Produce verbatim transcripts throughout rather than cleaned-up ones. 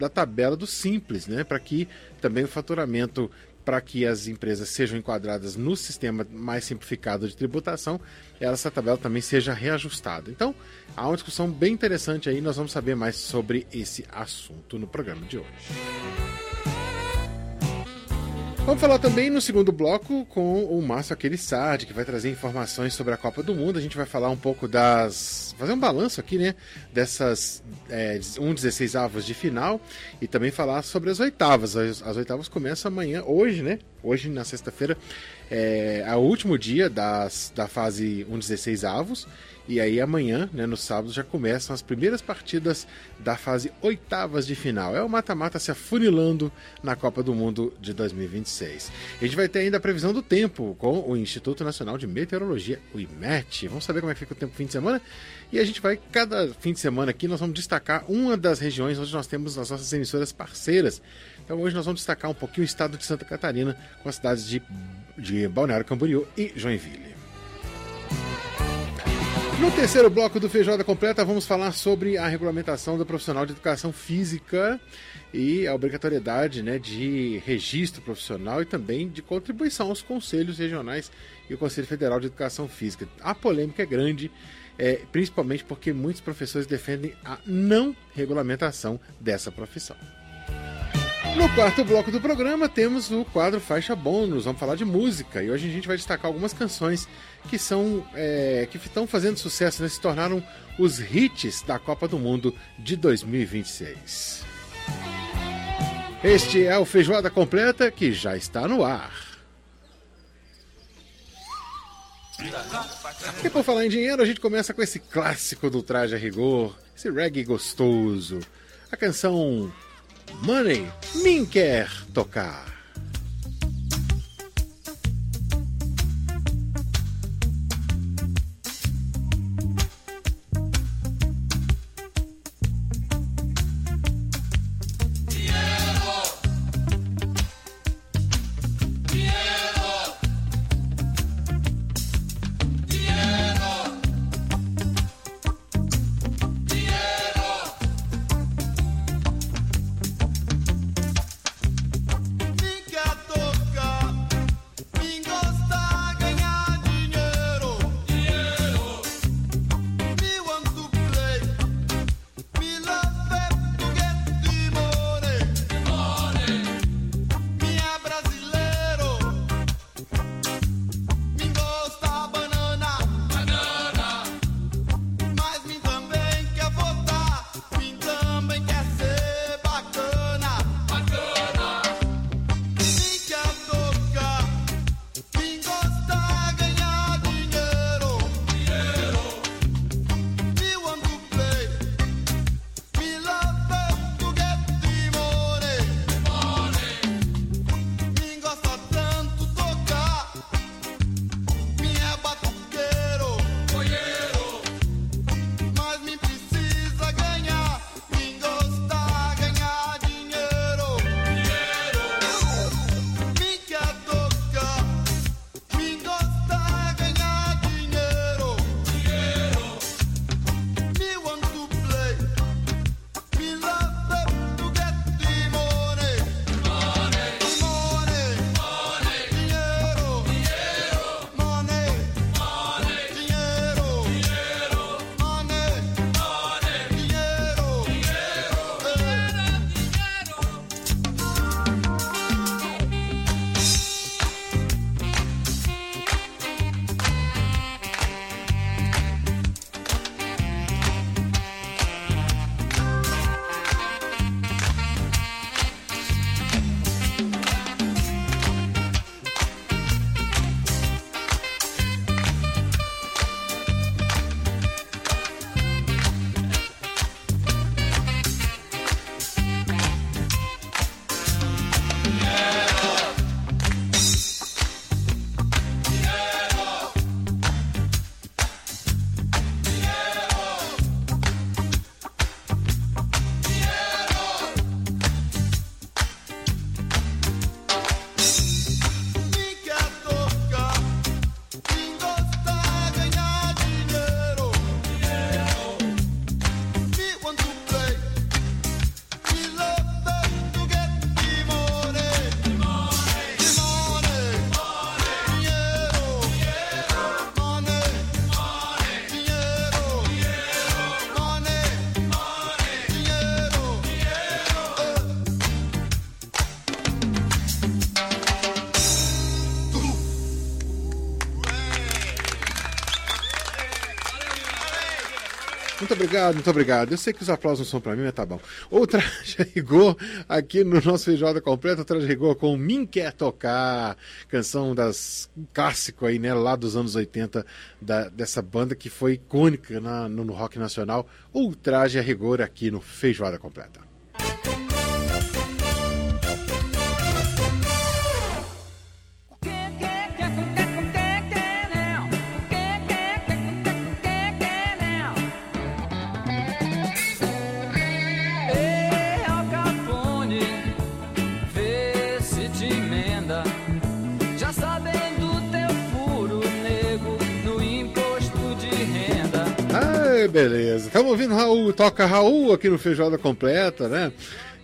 da tabela do Simples, né? Para que também o faturamento, para que as empresas sejam enquadradas no sistema mais simplificado de tributação, essa tabela também seja reajustada. Então, há uma discussão bem interessante aí, nós vamos saber mais sobre esse assunto no programa de hoje. Vamos falar também no segundo bloco com o Márcio Aquilissardi, que vai trazer informações sobre a Copa do Mundo. A gente vai falar um pouco das... fazer um balanço aqui, né? Dessas é, um dezesseis avos de final e também falar sobre as oitavas. As, as oitavas começam amanhã, hoje, né? Hoje, na sexta-feira, é, é o último dia das, da fase um dezesseis avos. E aí amanhã, né, no sábado, já começam as primeiras partidas da fase oitavas de final. É o mata-mata se afunilando na Copa do Mundo de dois mil e vinte e seis. A gente vai ter ainda a previsão do tempo com o Instituto Nacional de Meteorologia, o I M E T. Vamos saber como é que fica o tempo no fim de semana. E a gente vai, cada fim de semana aqui, nós vamos destacar uma das regiões onde nós temos as nossas emissoras parceiras. Então hoje nós vamos destacar um pouquinho o estado de Santa Catarina com as cidades de, de Balneário Camboriú e Joinville. No terceiro bloco do Feijoada Completa, vamos falar sobre a regulamentação do profissional de educação física e a obrigatoriedade, né, de registro profissional e também de contribuição aos conselhos regionais e o Conselho Federal de Educação Física. A polêmica é grande, é, principalmente porque muitos professores defendem a não regulamentação dessa profissão. No quarto bloco do programa temos o quadro Faixa Bônus, vamos falar de música, e hoje a gente vai destacar algumas canções que são é, que estão fazendo sucesso, né, se tornaram os hits da Copa do Mundo de dois mil e vinte e seis. Este é o Feijoada Completa, que já está no ar. E por falar em dinheiro, a gente começa com esse clássico do Traje a Rigor, esse reggae gostoso, a canção Money, Mim Quer Tocar. Dinero, obrigado, muito obrigado. Eu sei que os aplausos não são pra mim, mas tá bom. O Traje a Rigor, aqui no nosso Feijoada Completa, o Traje a Rigor com Mim Quer Tocar, canção das clássico aí, né, lá dos anos oitenta, da, dessa banda que foi icônica na, no, no rock nacional. O Traje a Rigor aqui no Feijoada Completa. Beleza, estamos ouvindo Raul, toca Raul aqui no Feijoada Completa, né?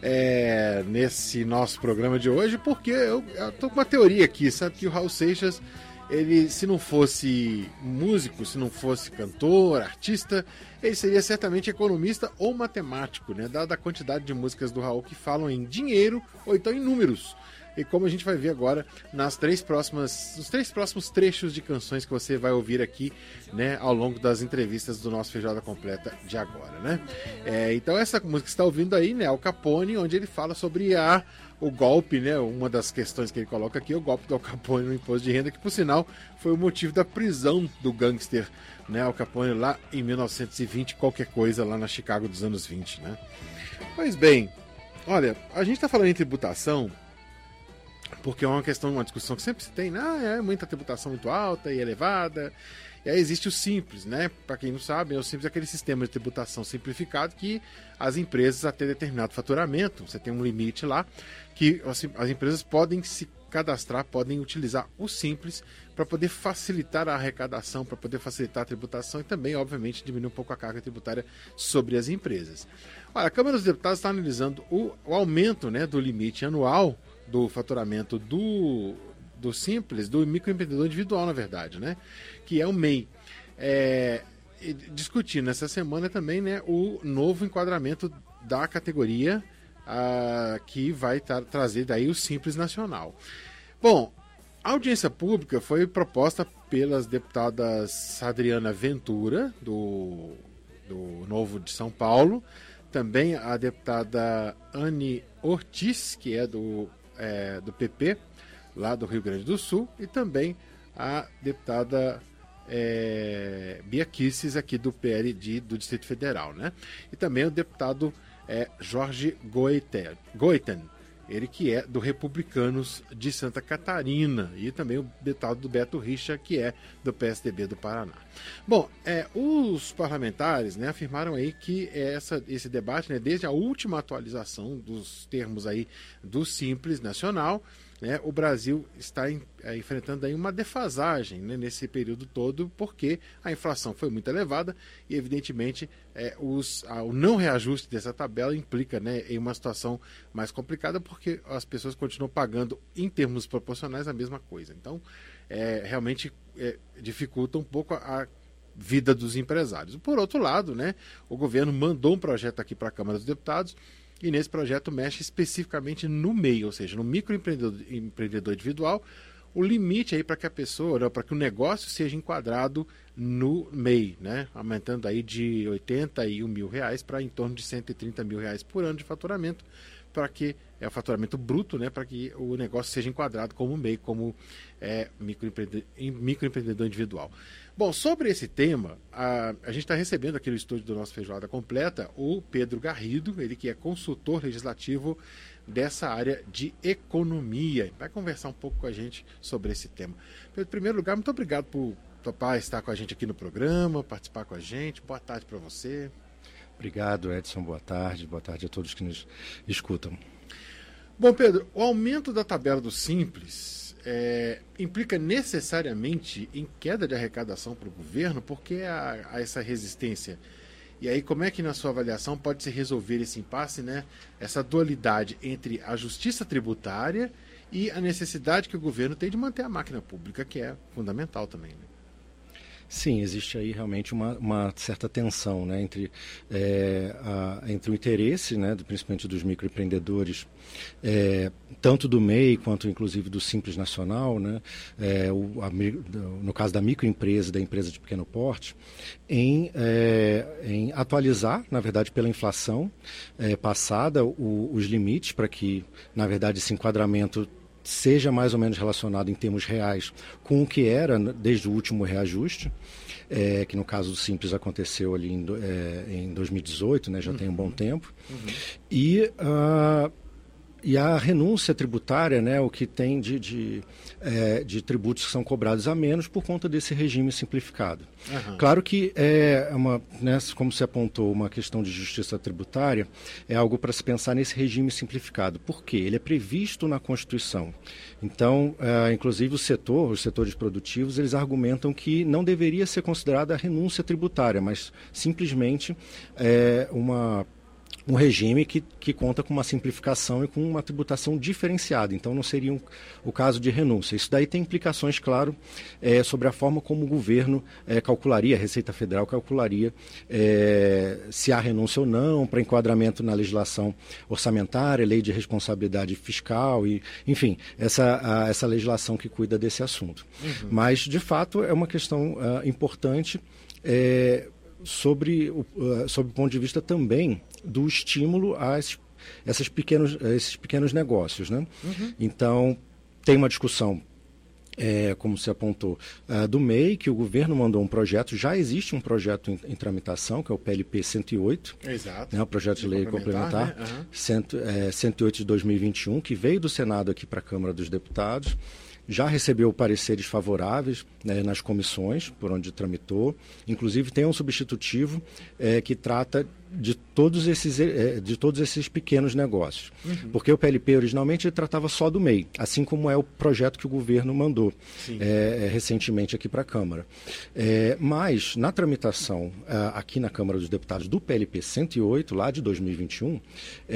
É, nesse nosso programa de hoje, porque eu, eu tô com uma teoria aqui, sabe? Que o Raul Seixas, ele, se não fosse músico, se não fosse cantor, artista, ele seria certamente economista ou matemático, né? Dada a quantidade de músicas do Raul que falam em dinheiro ou então em números. E como a gente vai ver agora nas três próximas, nos três próximos trechos de canções que você vai ouvir aqui, né, ao longo das entrevistas do nosso Feijoada Completa de agora, né? É, então essa música que você está ouvindo aí, né, Al Capone, onde ele fala sobre a, o golpe, né, uma das questões que ele coloca aqui, o golpe do Al Capone no imposto de renda, que por sinal foi o motivo da prisão do gangster, né, Al Capone lá em mil novecentos e vinte, qualquer coisa lá na Chicago dos anos vinte, né? Pois bem, olha, a gente está falando em tributação porque é uma questão, uma discussão que sempre se tem, né? Ah, é muita tributação muito alta e elevada. E aí existe o Simples, né? Para quem não sabe, o Simples é aquele sistema de tributação simplificado que as empresas, até determinado faturamento, você tem um limite lá, que as empresas podem se cadastrar, podem utilizar o Simples para poder facilitar a arrecadação, para poder facilitar a tributação e também, obviamente, diminuir um pouco a carga tributária sobre as empresas. Olha, a Câmara dos Deputados está analisando o, o aumento, né, do limite anual do faturamento do, do Simples, do microempreendedor individual, na verdade, né? Que é o M E I. É, discutindo essa semana também, né, o novo enquadramento da categoria a, que vai tar, trazer daí o Simples Nacional. Bom, a audiência pública foi proposta pelas deputadas Adriana Ventura, do, do Novo de São Paulo, também a deputada Anne Ortiz, que é do É, do P P, lá do Rio Grande do Sul, e também a deputada é, Bia Kicis, aqui do P L D do Distrito Federal, né? E também o deputado é, Jorge Goiten, ele que é do Republicanos de Santa Catarina, e também o deputado do Beto Richa, que é do P S D B do Paraná. Bom, é, os parlamentares, né, afirmaram aí que essa, esse debate, né, desde a última atualização dos termos aí do Simples Nacional, né, o Brasil está em, é, enfrentando aí uma defasagem, né, nesse período todo, porque a inflação foi muito elevada e, evidentemente, é, os, a, o não reajuste dessa tabela implica, né, em uma situação mais complicada, porque as pessoas continuam pagando, em termos proporcionais, a mesma coisa. Então, é, realmente é, dificulta um pouco a, a vida dos empresários. Por outro lado, né, o governo mandou um projeto aqui para a Câmara dos Deputados, e nesse projeto mexe especificamente no M E I, ou seja, no microempreendedor empreendedor individual, o limite aí para que a pessoa, para que o negócio seja enquadrado no M E I, né? Aumentando aí de oitenta e um mil reais para em torno de cento e trinta mil reais por ano de faturamento, para que é o faturamento bruto, né? Para que o negócio seja enquadrado como M E I, como é, microempreendedor, microempreendedor individual. Bom, sobre esse tema, a, a gente está recebendo aqui no estúdio do nosso Feijoada Completa o Pedro Garrido, ele que é consultor legislativo dessa área de economia. Vai conversar um pouco com a gente sobre esse tema. Pedro, em primeiro lugar, muito obrigado por topar estar com a gente aqui no programa, participar com a gente. Boa tarde para você. Obrigado, Edson. Boa tarde. Boa tarde a todos que nos escutam. Bom, Pedro, o aumento da tabela do Simples é, implica necessariamente em queda de arrecadação para o governo, porque há, há essa resistência. E aí, como é que na sua avaliação pode se resolver esse impasse, né? Essa dualidade entre a justiça tributária e a necessidade que o governo tem de manter a máquina pública, que é fundamental também, né? Sim, existe aí realmente uma, uma certa tensão, né, entre, é, a, entre o interesse, né, do, principalmente dos microempreendedores, é, tanto do M E I quanto inclusive do Simples Nacional, né, é, o, a, no caso da microempresa, da empresa de pequeno porte, em, é, em atualizar, na verdade, pela inflação é, passada, o, os limites para que, na verdade, esse enquadramento seja mais ou menos relacionado em termos reais com o que era desde o último reajuste, é, que no caso do Simples aconteceu ali em, é, em dois mil e dezoito, né, já uhum. tem um bom tempo. Uhum. E, uh, e a renúncia tributária, né, o que tem de, de, é, de tributos que são cobrados a menos por conta desse regime simplificado. Uhum. Claro que, é uma, né, como se apontou, uma questão de justiça tributária, é algo para se pensar nesse regime simplificado. Por quê? Ele é previsto na Constituição. Então, é, inclusive o setor, os setores produtivos, eles argumentam que não deveria ser considerada a renúncia tributária, mas simplesmente é, uma... um regime que, que conta com uma simplificação e com uma tributação diferenciada. Então, não seria um, o caso de renúncia. Isso daí tem implicações, claro, é, sobre a forma como o governo é, calcularia, a Receita Federal calcularia é, se há renúncia ou não, para enquadramento na legislação orçamentária, lei de responsabilidade fiscal, e, enfim, essa, a, essa legislação que cuida desse assunto. Uhum. Mas, de fato, é uma questão uh, importante é, sobre, o, uh, sobre o ponto de vista também do estímulo a esses, essas pequenos, a esses pequenos negócios, né? Uhum. Então, tem uma discussão, é, como se apontou, uh, do M E I, que o governo mandou um projeto, já existe um projeto em, em tramitação, que é o P L P cento e oito, Exato. Né, o projeto de, de lei complementar, complementar né? uhum. cento, é, cento e oito de dois mil e vinte e um, que veio do Senado aqui para a Câmara dos Deputados, já recebeu pareceres favoráveis, né, nas comissões por onde tramitou. Inclusive tem um substitutivo é, que trata de todos esses, é, de todos esses pequenos negócios. Uhum. Porque o P L P originalmente ele tratava só do M E I, assim como é o projeto que o governo mandou é, recentemente aqui para a Câmara. É, mas na tramitação aqui na Câmara dos Deputados do P L P cento e oito, lá de dois mil e vinte e um,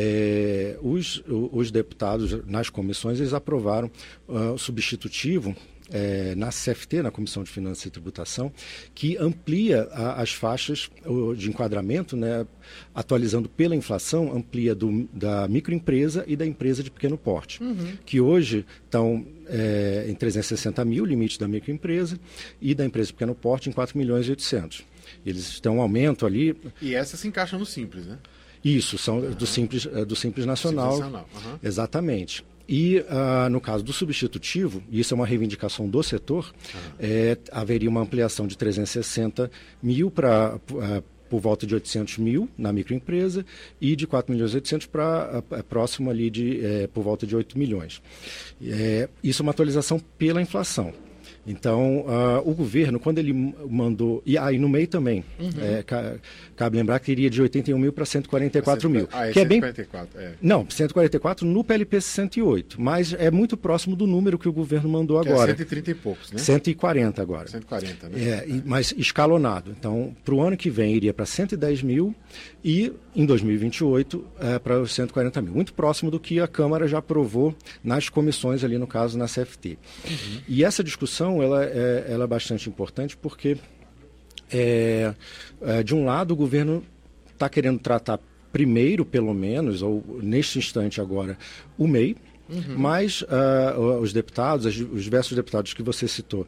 é, os, os deputados nas comissões eles aprovaram uh, o substitutivo É, na C F T, na Comissão de Finanças e Tributação, que amplia a, as faixas o, de enquadramento, né, atualizando pela inflação, amplia do, da microempresa e da empresa de pequeno porte, uhum. que hoje estão é, em trezentos e sessenta mil, limite da microempresa, e da empresa de pequeno porte em quatro milhões e oitocentos. Eles estão um aumento ali. E essa se encaixa no Simples, né? Isso, são uhum. do, Simples, do Simples Nacional. Simples Nacional. Uhum. Exatamente. E, uh, no caso do substitutivo, e isso é uma reivindicação do setor, uhum. é, haveria uma ampliação de trezentos e sessenta mil para uh, por volta de oitocentos mil na microempresa e de quatro milhões e oitocentos para uh, próximo ali de uh, por volta de oito milhões. É, isso é uma atualização pela inflação. Então, uh, o governo, quando ele mandou... E aí, ah, no meio também, uhum. é, ca, cabe lembrar que iria de oitenta e um mil para cento e quarenta e quatro mil. Ah, é que cento e quarenta e quatro, é bem... é. Não, cento e quarenta e quatro no P L P cento e oito, mas é muito próximo do número que o governo mandou que agora. É cento e trinta e poucos, né? cento e quarenta agora. cento e quarenta, né? É, e, mas escalonado. Então, para o ano que vem, iria para cento e dez mil e, em dois mil e vinte e oito, é, para os cento e quarenta mil. Muito próximo do que a Câmara já aprovou nas comissões, ali no caso, na C F T. Uhum. E essa discussão, ela é, ela é bastante importante porque, é, é, de um lado, o governo está querendo tratar primeiro, pelo menos, ou neste instante agora, o M E I, uhum. mas uh, os deputados, os diversos deputados que você citou,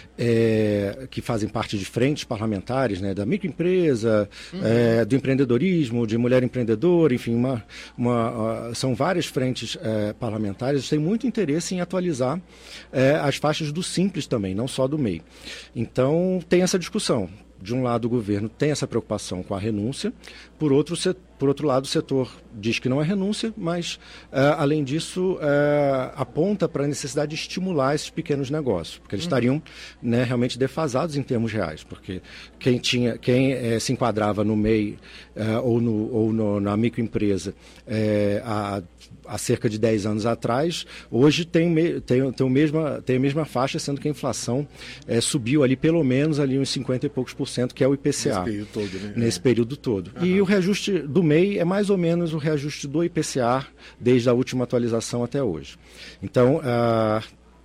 é, que fazem parte de frentes parlamentares, né, da microempresa, uhum. é, do empreendedorismo, de mulher empreendedora, enfim, uma, uma, uh, são várias frentes uh, parlamentares, têm muito interesse em atualizar uh, as faixas do Simples também, não só do M E I. Então, tem essa discussão. De um lado, o governo tem essa preocupação com a renúncia, por outro, por outro lado, o setor diz que não é renúncia, mas, uh, além disso, uh, aponta para a necessidade de estimular esses pequenos negócios, porque eles uhum. estariam, né, realmente defasados em termos reais, porque quem, tinha, quem eh, se enquadrava no M E I uh, ou, no, ou no, na microempresa eh, há, há cerca de dez anos atrás, hoje tem, tem, tem, o mesma, tem a mesma faixa, sendo que a inflação eh, subiu ali pelo menos ali uns cinquenta e poucos por cento, que é o I P C A. Nesse período todo, né? Nesse é. período todo. Uhum. E o reajuste do M E I é mais ou menos o reajuste do I P C A desde a última atualização até hoje. Então, uh,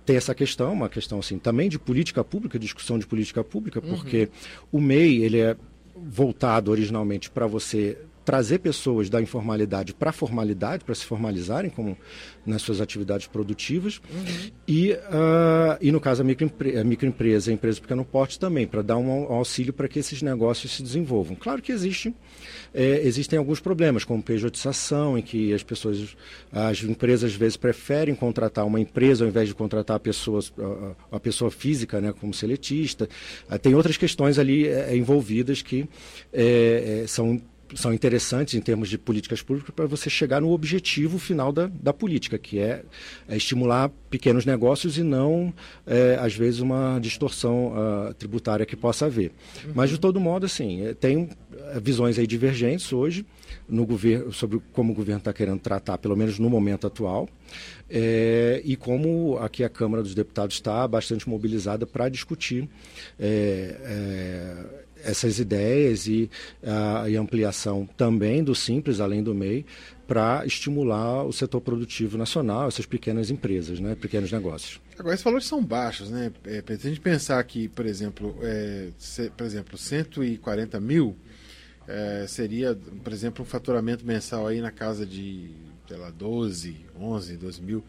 tem essa questão, uma questão assim, também de política pública, discussão de política pública, porque uhum. o M E I ele é voltado originalmente para você trazer pessoas da informalidade para a formalidade, para se formalizarem como nas suas atividades produtivas, uhum. e, uh, e no caso a, microempre a microempresa, a empresa de pequeno porte também, para dar um auxílio para que esses negócios se desenvolvam. Claro que existe, é, existem alguns problemas, como pejotização, em que as pessoas, as empresas às vezes preferem contratar uma empresa ao invés de contratar a pessoa, a, a pessoa física, né, como seletista. Uh, tem outras questões ali é, envolvidas que é, é, são são interessantes em termos de políticas públicas para você chegar no objetivo final da, da política, que é, é estimular pequenos negócios e não, é, às vezes, uma distorção uh, tributária que possa haver. Uhum. Mas, de todo modo, assim, tem visões aí divergentes hoje no governo, sobre como o governo está querendo tratar, pelo menos no momento atual, é, e como aqui a Câmara dos Deputados está bastante mobilizada para discutir é, é, essas ideias e a e ampliação também do Simples, além do M E I, para estimular o setor produtivo nacional, essas pequenas empresas, né, pequenos negócios. Agora, esses valores são baixos, né? É, se a gente pensar que, por exemplo, é, se, por exemplo, cento e quarenta mil é, seria, por exemplo, um faturamento mensal aí na casa de, sei lá, doze, onze, doze mil.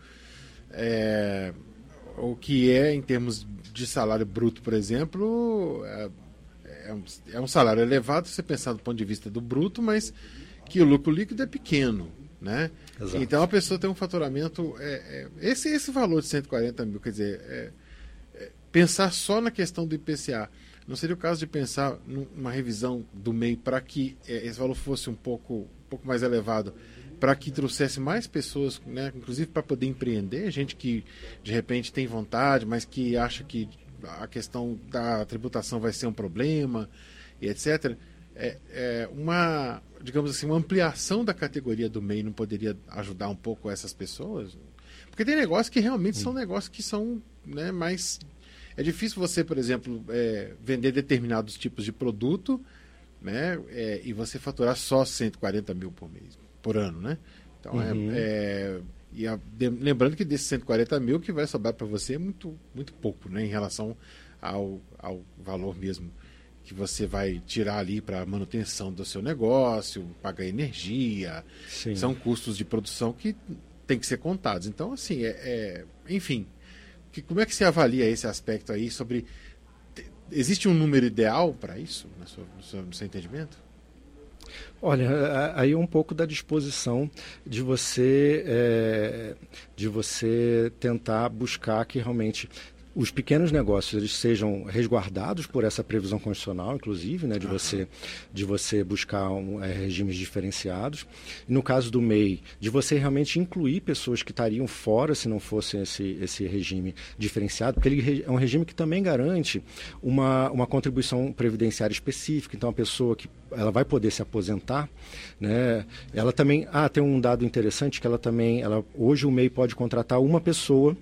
É, o que é, em termos de salário bruto, por exemplo, é, É um, é um salário elevado, se você pensar do ponto de vista do bruto, mas que o lucro líquido é pequeno, né? Exato. Então a pessoa tem um faturamento... É, é, esse, esse valor de cento e quarenta mil, quer dizer, é, é, pensar só na questão do I P C A, não seria o caso de pensar numa revisão do M E I para que é, esse valor fosse um pouco, um pouco mais elevado, para que trouxesse mais pessoas, né, inclusive para poder empreender, gente que de repente tem vontade, mas que acha que a questão da tributação vai ser um problema, e etcétera. É, é uma, digamos assim, uma ampliação da categoria do M E I não poderia ajudar um pouco essas pessoas? Porque tem negócios que realmente são negócios que são, né, mais... É difícil você, por exemplo, é, vender determinados tipos de produto, né, é, e você faturar só cento e quarenta mil por mês, por ano, né? Então, uhum. é... é E a, de, lembrando que desses cento e quarenta mil, que vai sobrar para você é muito, muito pouco, né, em relação ao, ao valor mesmo que você vai tirar ali para manutenção do seu negócio, pagar energia. Sim. São custos de produção que tem que ser contados. Então, assim, é, é, enfim, que, como é que você avalia esse aspecto aí sobre... Existe um número ideal para isso, no seu, no, seu, no seu entendimento? Olha, aí é um pouco da disposição de você, é, de você tentar buscar que realmente os pequenos negócios eles sejam resguardados por essa previsão constitucional, inclusive, né, de, você, de você buscar um, é, regimes diferenciados. No caso do M E I, de você realmente incluir pessoas que estariam fora se não fosse esse, esse regime diferenciado, porque ele é um regime que também garante uma, uma contribuição previdenciária específica. Então, a pessoa que ela vai poder se aposentar, né, ela também... Ah, tem um dado interessante que ela também... Ela, hoje o M E I pode contratar uma pessoa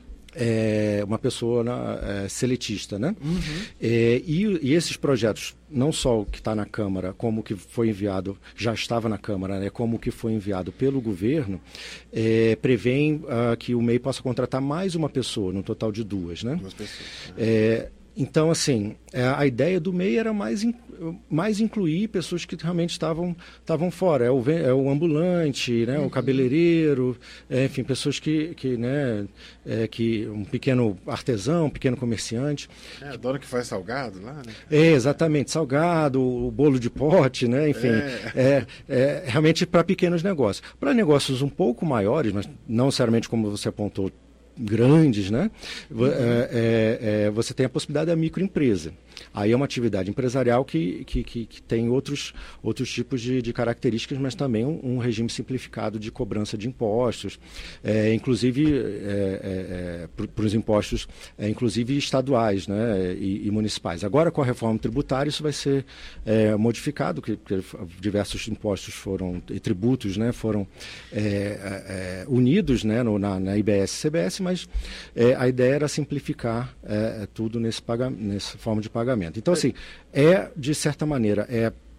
É, uma pessoa na, é, seletista, né? Uhum. É, e, e esses projetos, não só o que está na Câmara, como o que foi enviado, já estava na Câmara, né? Como o que foi enviado pelo governo, é, prevêem uh, que o M E I possa contratar mais uma pessoa, no total de duas, né? Duas pessoas. É, então, assim, a ideia do M E I era mais, in, mais incluir pessoas que realmente estavam, estavam fora. É o, é o ambulante, né, uhum. o cabeleireiro, é, enfim, pessoas que, que, né, é, que um pequeno artesão, um pequeno comerciante. É, a dona que faz salgado lá, né? É, exatamente, salgado, o bolo de pote, né, enfim, é. É, é realmente para pequenos negócios. Para negócios um pouco maiores, mas não necessariamente como você apontou, grandes, né? Uhum. É, é, é, você tem a possibilidade da microempresa. Aí é uma atividade empresarial que, que, que, que tem outros, outros tipos de, de características, mas também um, um regime simplificado de cobrança de impostos, é, inclusive é, é, para os impostos, é, inclusive estaduais, né, e, e municipais. Agora, com a reforma tributária, isso vai ser é, modificado, que, que diversos impostos foram, e tributos, né, foram é, é, unidos, né, no, na, na I B S e C B S, mas é, a ideia era simplificar é, tudo nesse paga, nessa forma de pagamento. Então, assim, é, de certa maneira, é,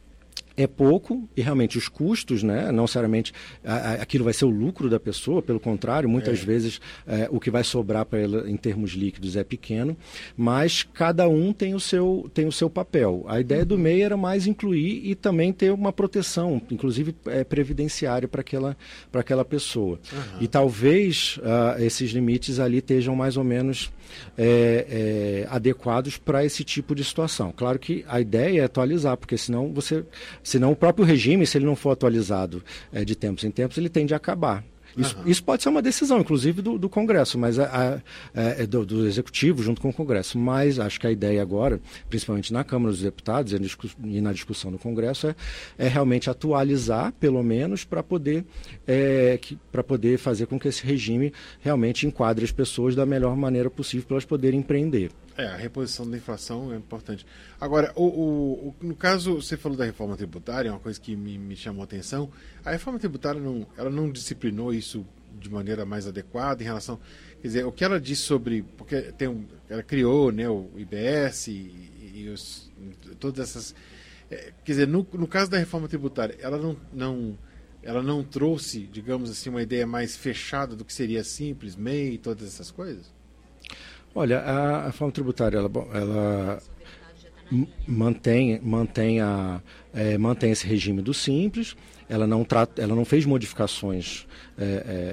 é pouco e realmente os custos, né, não necessariamente a, a, aquilo vai ser o lucro da pessoa, pelo contrário, muitas é. vezes é, o que vai sobrar para ela em termos líquidos é pequeno, mas cada um tem o seu, tem o seu papel. A ideia uhum. do M E I era mais incluir e também ter uma proteção, inclusive é, previdenciária para aquela, para aquela pessoa. Uhum. E talvez uh, esses limites ali estejam mais ou menos é, é, adequados para esse tipo de situação. Claro que a ideia é atualizar, porque senão você... Senão o próprio regime, se ele não for atualizado é, de tempos em tempos, ele tende a acabar. Isso, uhum. isso pode ser uma decisão, inclusive, do, do Congresso, mas a, a, a, do, do Executivo junto com o Congresso. Mas acho que a ideia agora, principalmente na Câmara dos Deputados e na discussão do Congresso, é, é realmente atualizar, pelo menos, para poder, é, para poder fazer com que esse regime realmente enquadre as pessoas da melhor maneira possível para elas poderem empreender. É, a reposição da inflação é importante. Agora, o, o, o, no caso, você falou da reforma tributária, é uma coisa que me, me chamou a atenção. A reforma tributária não, ela não disciplinou isso de maneira mais adequada em relação... Quer dizer, o que ela disse sobre... Porque tem um, ela criou, né, o I B S e, e os, todas essas... É, quer dizer, no, no caso da reforma tributária, ela não, não, ela não trouxe, digamos assim, uma ideia mais fechada do que seria simples, M E I e todas essas coisas? Olha, a, a reforma tributária, ela, ela mantém, mantém, a, é, mantém esse regime do simples, ela não, trata, ela não fez modificações é,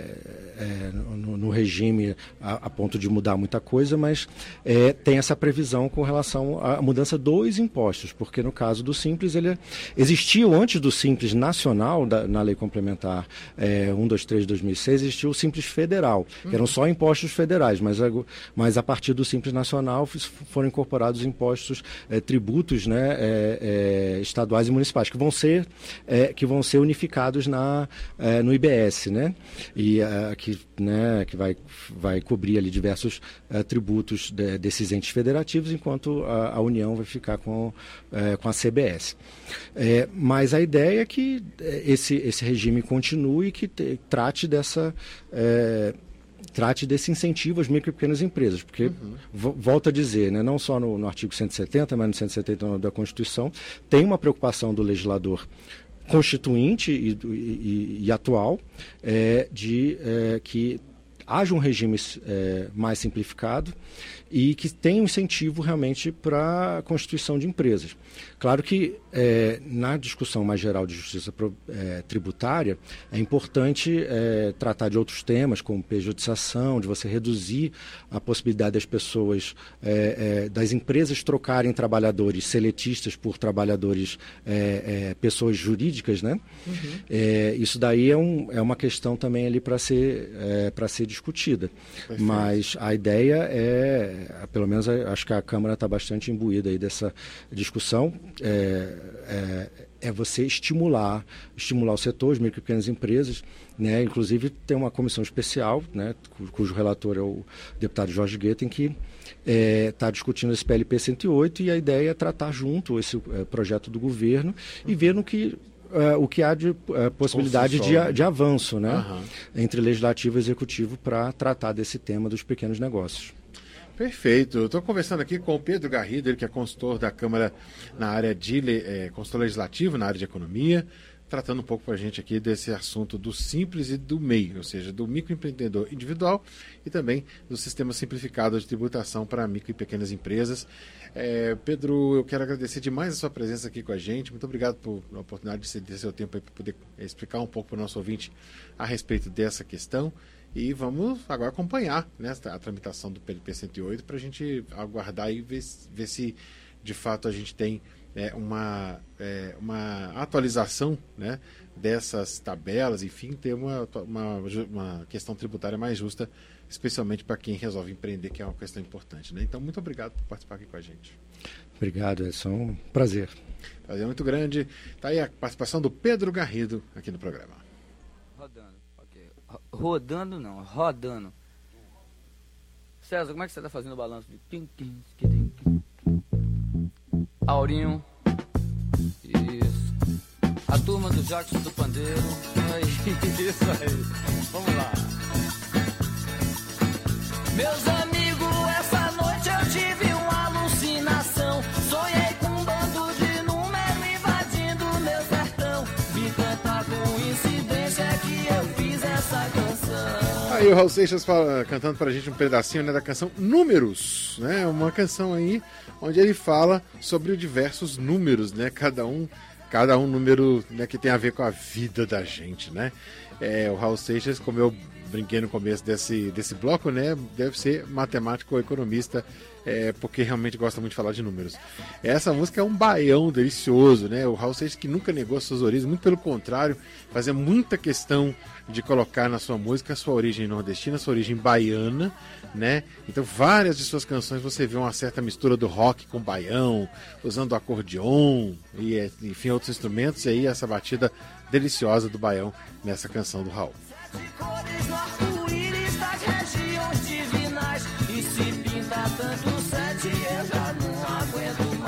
é, é, no, no regime a, a ponto de mudar muita coisa, mas é, tem essa previsão com relação à mudança dos impostos, porque no caso do Simples, ele existiu antes do Simples nacional, da, na Lei Complementar é, cento e vinte e três de dois mil e seis, existiu o Simples federal, que eram só impostos federais, mas, mas a partir do Simples nacional foram incorporados impostos, é, tributos, né, é, é, estaduais e municipais, que vão ser, é, que vão ser unificados na, eh, no I B S, né? E uh, que, né, que vai, vai cobrir ali diversos uh, tributos de, desses entes federativos, enquanto a, a União vai ficar com, uh, com a C B S. É, mas a ideia é que esse, esse regime continue e que te, trate dessa... É, trate desse incentivo às micro e pequenas empresas, porque, uhum. volto a dizer, né, não só no, no artigo cento e setenta, mas no cento e setenta e nove da Constituição, tem uma preocupação do legislador constituinte e, e, e atual é, de é, que haja um regime é, mais simplificado e que tenha um incentivo realmente para a constituição de empresas. Claro que é, na discussão mais geral de justiça é, tributária é importante é, tratar de outros temas, como pejotização, de você reduzir a possibilidade das pessoas, é, é, das empresas trocarem trabalhadores seletistas por trabalhadores, é, é, pessoas jurídicas, né? Uhum. É, isso daí é, um, é uma questão também ali para ser, é, para ser discutida. Perfeito. Mas a ideia é, pelo menos acho que a Câmara está bastante imbuída aí dessa discussão, é, é, é você estimular, estimular o setor, as micro e pequenas empresas, né? Inclusive tem uma comissão especial, né, cujo relator é o deputado Jorge Guetem, que está é, discutindo esse P L P cento e oito, e a ideia é tratar junto esse é, projeto do governo e ver no que Uh, o que há de uh, possibilidade de, de avanço, né, uhum. entre legislativo e executivo para tratar desse tema dos pequenos negócios. Perfeito. Estou conversando aqui com o Pedro Garrido, ele que é consultor da Câmara na área de é, consultor legislativo, na área de economia, tratando um pouco para a gente aqui desse assunto do Simples e do M E I, ou seja, do microempreendedor individual e também do sistema simplificado de tributação para micro e pequenas empresas. É, Pedro, eu quero agradecer demais a sua presença aqui com a gente. Muito obrigado por a oportunidade de ceder seu tempo para poder explicar um pouco para o nosso ouvinte a respeito dessa questão. E vamos agora acompanhar, né, a tramitação do P L P cento e oito para a gente aguardar e ver, ver se de fato a gente tem é, uma, é, uma atualização, né, dessas tabelas, enfim, ter uma, uma, uma questão tributária mais justa, especialmente para quem resolve empreender, que é uma questão importante, né? Então, muito obrigado por participar aqui com a gente. Obrigado, é um prazer. Prazer muito grande. Está aí a participação do Pedro Garrido aqui no programa. Rodando, ok. Rodando não, rodando. César, como é que você está fazendo o balanço de... Aurinho. Isso. A turma do Jackson do Pandeiro. É isso aí. Vamos lá. Meus amigos, essa noite eu tive uma alucinação. Sonhei com um bando de número invadindo meus Aí o Raul Seixas fala, cantando pra gente um pedacinho, né, da canção Números, né? Uma canção aí onde ele fala sobre diversos números, né? Cada um, cada um número, né, que tem a ver com a vida da gente, né? É, o Raul Seixas, como eu brinquei no começo desse, desse bloco, né? Deve ser matemático ou economista, é, porque realmente gosta muito de falar de números. Essa música é um baião delicioso, né? O Raul Seixas, que nunca negou suas origens, muito pelo contrário, fazia muita questão de colocar na sua música a sua origem nordestina, a sua origem baiana, né? Então várias de suas canções você vê uma certa mistura do rock com baião, usando o acordeon e, enfim, outros instrumentos, e aí essa batida deliciosa do baião nessa canção do Raul. Cores no arco-íris das regiões divinais. E se pinta tanto sete, eu já não aguento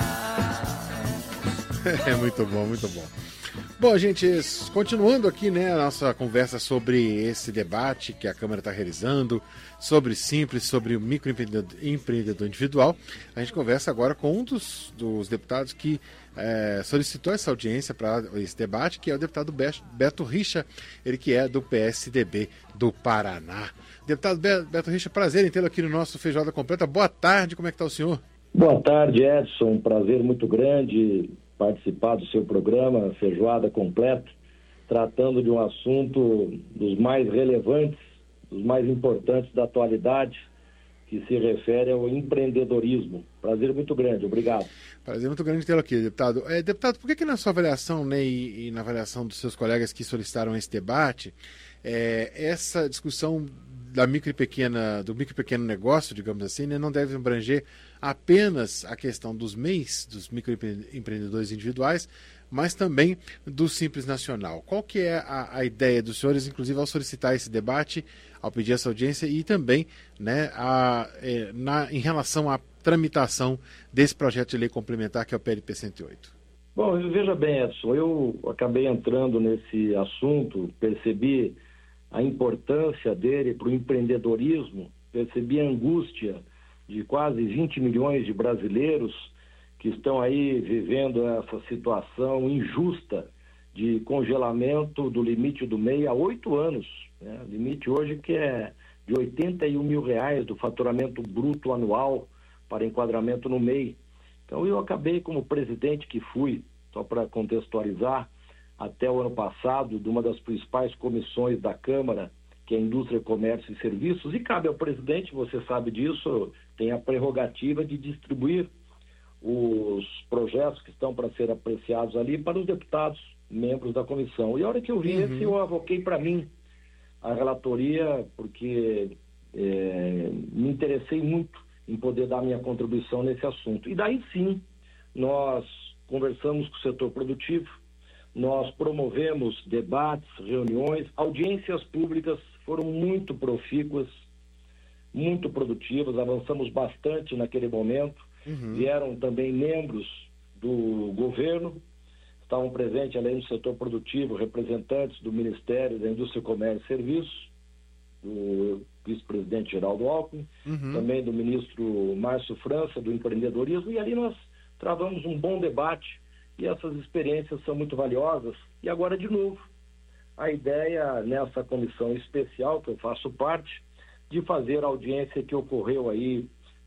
mais. É muito bom, muito bom. Bom, gente, continuando aqui, né, a nossa conversa sobre esse debate que a Câmara está realizando, sobre Simples, sobre o microempreendedor empreendedor individual, a gente conversa agora com um dos, dos deputados que é, solicitou essa audiência para esse debate, que é o deputado Beto Richa, ele que é do P S D B do Paraná. Deputado Beto Richa, prazer em tê-lo aqui no nosso Feijoada Completa. Boa tarde, como é que está o senhor? Boa tarde, Edson, um prazer muito grande participar do seu programa Feijoada Completa, tratando de um assunto dos mais relevantes, dos mais importantes da atualidade, que se refere ao empreendedorismo. Prazer muito grande, obrigado. Prazer muito grande tê-lo aqui, deputado. É, deputado, por que, que na sua avaliação, né, e, e na avaliação dos seus colegas que solicitaram esse debate, é, essa discussão da micro e pequena, do micro e pequeno negócio, digamos assim, né, não deve abranger apenas a questão dos M E Is, dos microempreendedores individuais, mas também do Simples Nacional. Qual que é a, a ideia dos senhores, inclusive ao solicitar esse debate, ao pedir essa audiência e também, né, a, é, na, em relação à tramitação desse projeto de lei complementar que é o P L P cento e oito? Bom, veja bem, Edson, eu acabei entrando nesse assunto, percebi a importância dele para o empreendedorismo, percebi a angústia de quase vinte milhões de brasileiros que estão aí vivendo essa situação injusta de congelamento do limite do M E I há oito anos. Né? Limite hoje que é de oitenta e um mil reais do faturamento bruto anual para enquadramento no M E I. Então eu acabei, como presidente que fui, só para contextualizar, até o ano passado, de uma das principais comissões da Câmara, que é a Indústria, Comércio e Serviços, e cabe ao presidente, você sabe disso, tem a prerrogativa de distribuir os projetos que estão para ser apreciados ali para os deputados, membros da comissão. E a hora que eu vi uhum. esse, eu avoquei para mim a relatoria, porque é, me interessei muito em poder dar minha contribuição nesse assunto. E daí sim, nós conversamos com o setor produtivo, nós promovemos debates, reuniões, audiências públicas foram muito profícuas, muito produtivas, avançamos bastante naquele momento. Uhum. Vieram também membros do governo, estavam presentes além do setor produtivo, representantes do Ministério da Indústria, Comércio e Serviços, do vice-presidente Geraldo Alckmin, uhum. também do ministro Márcio França, do empreendedorismo, e ali nós travamos um bom debate. E essas experiências são muito valiosas. E agora, de novo, a ideia nessa comissão especial, que eu faço parte, de fazer a audiência que ocorreu aí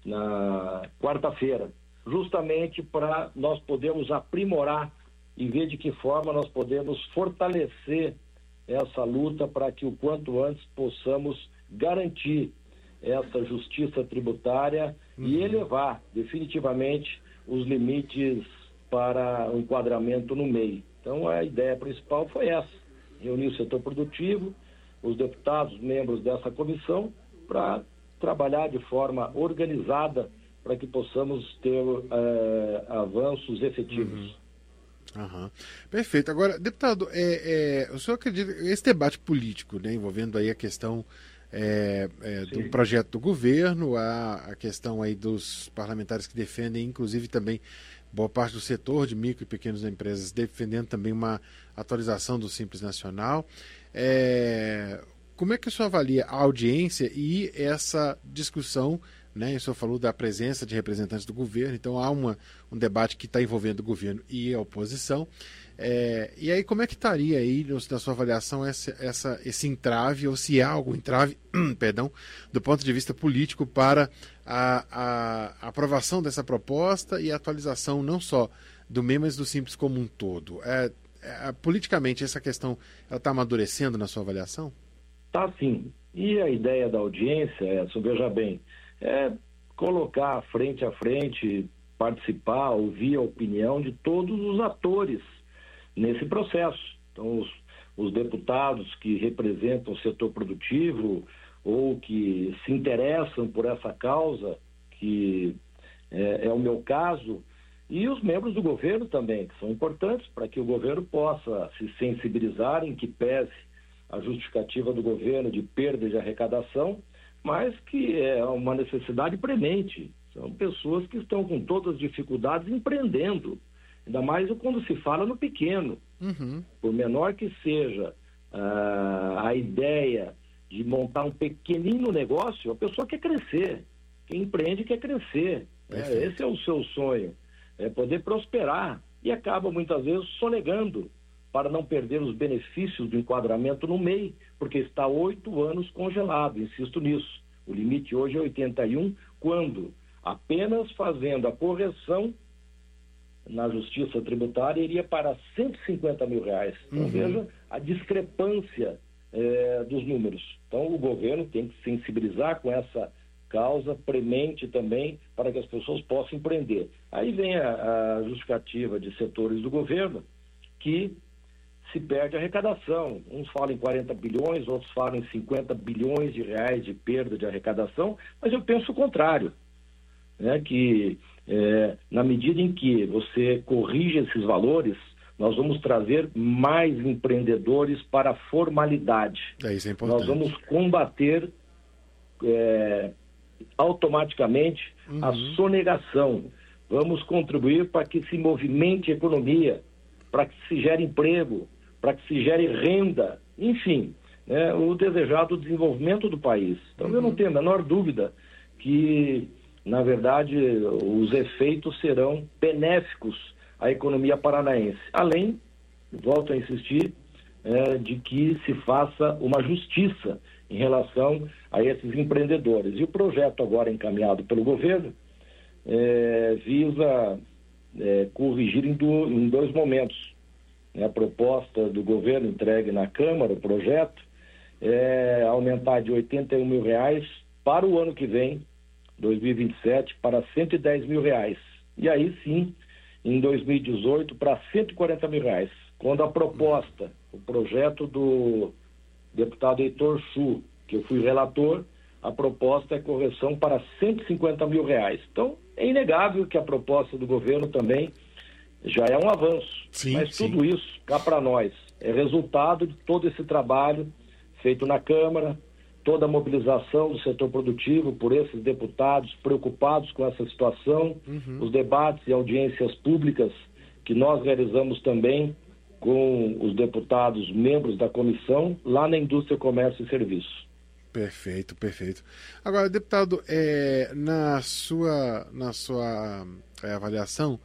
na quarta-feira, justamente para nós podermos aprimorar e ver de que forma nós podemos fortalecer essa luta para que o quanto antes possamos garantir essa justiça tributária uhum. e elevar definitivamente os limites para o enquadramento no M E I. Então a ideia principal foi essa, reunir o setor produtivo, os deputados, membros dessa comissão, para trabalhar de forma organizada para que possamos ter uh, avanços efetivos. Uhum. Uhum. Perfeito. Agora, deputado, é, é, o senhor acredita que esse debate político, né, envolvendo aí a questão é, é, do projeto do governo, a, a questão aí dos parlamentares que defendem, inclusive também boa parte do setor de micro e pequenas empresas defendendo também uma atualização do Simples Nacional. É, como é que o senhor avalia a audiência e essa discussão né? O senhor falou da presença de representantes do governo, então há uma, um debate que está envolvendo o governo e a oposição. É, e aí, como é que estaria aí, na sua avaliação, essa, essa, esse entrave, ou se há algum entrave, perdão, do ponto de vista político para a, a, a aprovação dessa proposta e a atualização não só do M E I, mas do Simples como um todo? É, é, politicamente, essa questão está amadurecendo na sua avaliação? Está sim. E a ideia da audiência, Edson, veja bem, é colocar frente a frente, participar, ouvir a opinião de todos os atores nesse processo. Então, os, os deputados que representam o setor produtivo ou que se interessam por essa causa, que é, é o meu caso, e os membros do governo também, que são importantes para que o governo possa se sensibilizar em que pese a justificativa do governo de perda de arrecadação, mas que é uma necessidade premente. São pessoas que estão com todas as dificuldades empreendendo, ainda mais quando se fala no pequeno. Uhum. Por menor que seja uh, a ideia de montar um pequenino negócio, a pessoa quer crescer. Quem empreende quer crescer. É, esse é o seu sonho, é poder prosperar. E acaba muitas vezes sonegando para não perder os benefícios do enquadramento no M E I, porque está oito anos congelado, insisto nisso. O limite hoje é oitenta e um, quando apenas fazendo a correção na Justiça Tributária iria para cento e cinquenta mil reais. Então, uhum. veja a discrepância é, dos números. Então, o governo tem que sensibilizar com essa causa premente também para que as pessoas possam empreender. Aí vem a, a justificativa de setores do governo que se perde a arrecadação. Uns falam em quarenta bilhões, outros falam em cinquenta bilhões de reais de perda de arrecadação, mas eu penso o contrário, né? Que é, na medida em que você corrige esses valores, nós vamos trazer mais empreendedores para a formalidade. É, isso é importante. Nós vamos combater é, automaticamente uhum. a sonegação. Vamos contribuir para que se movimente a economia, para que se gere emprego, para que se gere renda, enfim, né, o desejado desenvolvimento do país. Então, uhum. eu não tenho a menor dúvida que, na verdade, os efeitos serão benéficos à economia paranaense. Além, volto a insistir, é, de que se faça uma justiça em relação a esses empreendedores. E o projeto agora encaminhado pelo governo é, visa é, corrigir em, do, em dois momentos. A proposta do governo entregue na Câmara, o projeto, é aumentar de oitenta e um mil reais para o ano que vem, dois mil e vinte e sete, para cento e dez mil reais. E aí sim, em dois mil e dezoito, para cento e quarenta mil reais. Quando a proposta, o projeto do deputado Heitor Chu, que eu fui relator, a proposta é correção para cento e cinquenta mil reais. Então, é inegável que a proposta do governo também já é um avanço, sim, mas sim. tudo isso, cá para nós, é resultado de todo esse trabalho feito na Câmara, toda a mobilização do setor produtivo por esses deputados preocupados com essa situação, uhum. os debates e audiências públicas que nós realizamos também com os deputados membros da comissão lá na Indústria, Comércio e Serviços. Perfeito, perfeito. Agora, deputado, é, na sua, na sua é, avaliação,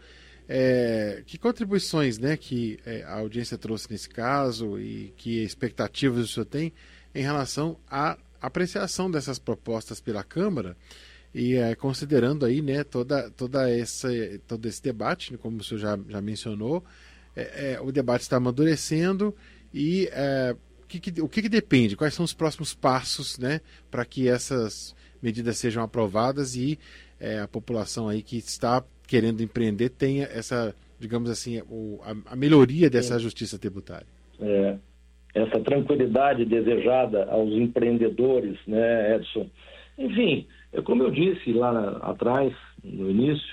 É, que contribuições, né, que é, a audiência trouxe nesse caso e que expectativas o senhor tem em relação à apreciação dessas propostas pela Câmara e é, considerando aí, né, toda, toda essa, todo esse debate, como o senhor já, já mencionou, é, é, o debate está amadurecendo e é, que, que, o que, que depende? Quais são os próximos passos, né, para que essas medidas sejam aprovadas e é, a população aí que está querendo empreender tenha essa, digamos assim, o, a, a melhoria dessa Sim. justiça tributária. É, essa tranquilidade desejada aos empreendedores, né, Edson? Enfim, é como eu disse lá na, atrás, no início,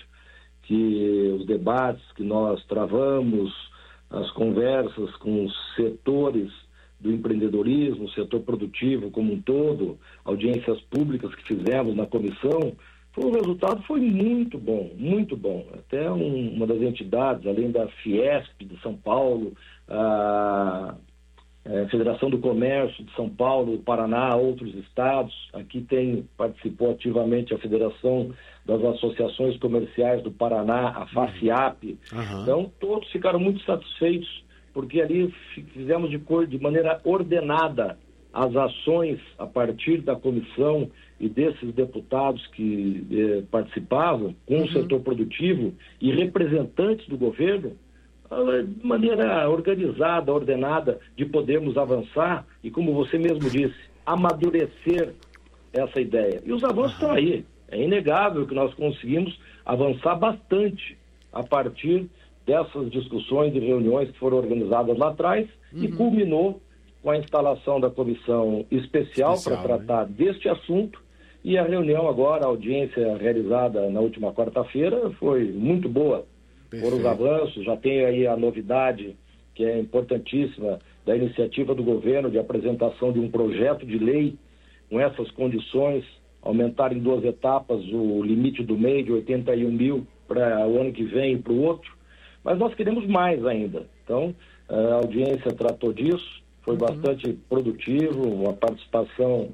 que os debates que nós travamos, as conversas com os setores do empreendedorismo, o setor produtivo como um todo, audiências públicas que fizemos na comissão, o resultado foi muito bom, muito bom. Até um, uma das entidades, além da Fiesp de São Paulo, a, é, Federação do Comércio de São Paulo, do Paraná, outros estados. Aqui tem, participou ativamente a Federação das Associações Comerciais do Paraná, a FACIAP. Uhum. Então, todos ficaram muito satisfeitos, porque ali fizemos de, cor, de maneira ordenada as ações a partir da comissão e desses deputados que eh, participavam, com uhum. o setor produtivo e representantes do governo, de maneira organizada, ordenada, de podermos avançar e, como você mesmo disse, amadurecer essa ideia. E os avanços estão aí. É inegável que nós conseguimos avançar bastante a partir dessas discussões e reuniões que foram organizadas lá atrás uhum. e culminou com a instalação da comissão especial, especial para tratar né? deste assunto. E a reunião agora, a audiência realizada na última quarta-feira, foi muito boa. Perfeito. Foram os avanços, já tem aí a novidade, que é importantíssima, da iniciativa do governo de apresentação de um projeto de lei com essas condições, aumentar em duas etapas o limite do M E I de oitenta e um mil para o ano que vem e para o outro, mas nós queremos mais ainda. Então, a audiência tratou disso, foi uhum. bastante produtivo, uma participação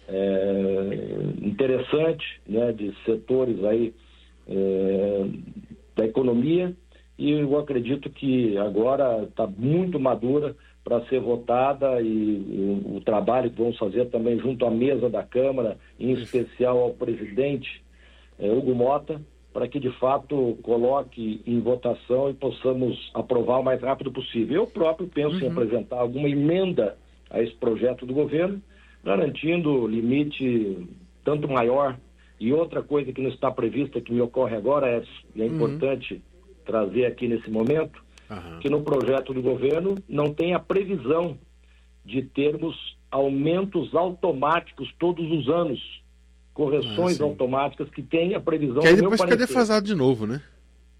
é, interessante, né, de setores aí é, da economia, e eu acredito que agora está muito madura para ser votada, e, e o trabalho que vamos fazer também junto à mesa da Câmara, em especial ao presidente eh, Hugo Mota, para que de fato coloque em votação e possamos aprovar o mais rápido possível. Eu próprio penso uhum. em apresentar alguma emenda a esse projeto do governo, garantindo limite tanto maior. E outra coisa que não está prevista, que me ocorre agora, é, e é uhum. importante trazer aqui nesse momento, uhum. que no projeto do governo não tem a previsão de termos aumentos automáticos todos os anos, correções ah, automáticas, que tem a previsão... Que aí depois fica defasado de novo, né?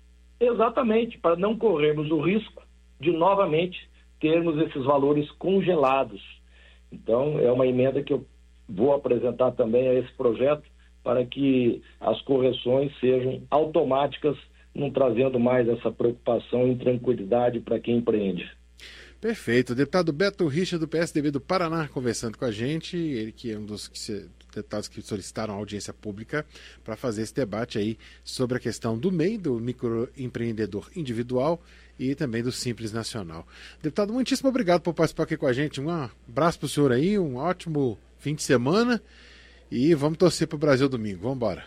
Exatamente, para não corrermos o risco de novamente termos esses valores congelados. Então, é uma emenda que eu vou apresentar também a esse projeto, para que as correções sejam automáticas, não trazendo mais essa preocupação e intranquilidade para quem empreende. Perfeito. O deputado Beto Richa, do P S D B do Paraná, conversando com a gente, ele que é um dos que se, deputados que solicitaram a audiência pública para fazer esse debate aí sobre a questão do M E I, do microempreendedor individual, e também do Simples Nacional. Deputado, muitíssimo obrigado por participar aqui com a gente. Um abraço para o senhor aí, um ótimo fim de semana. E vamos torcer para o Brasil domingo. Vamos embora.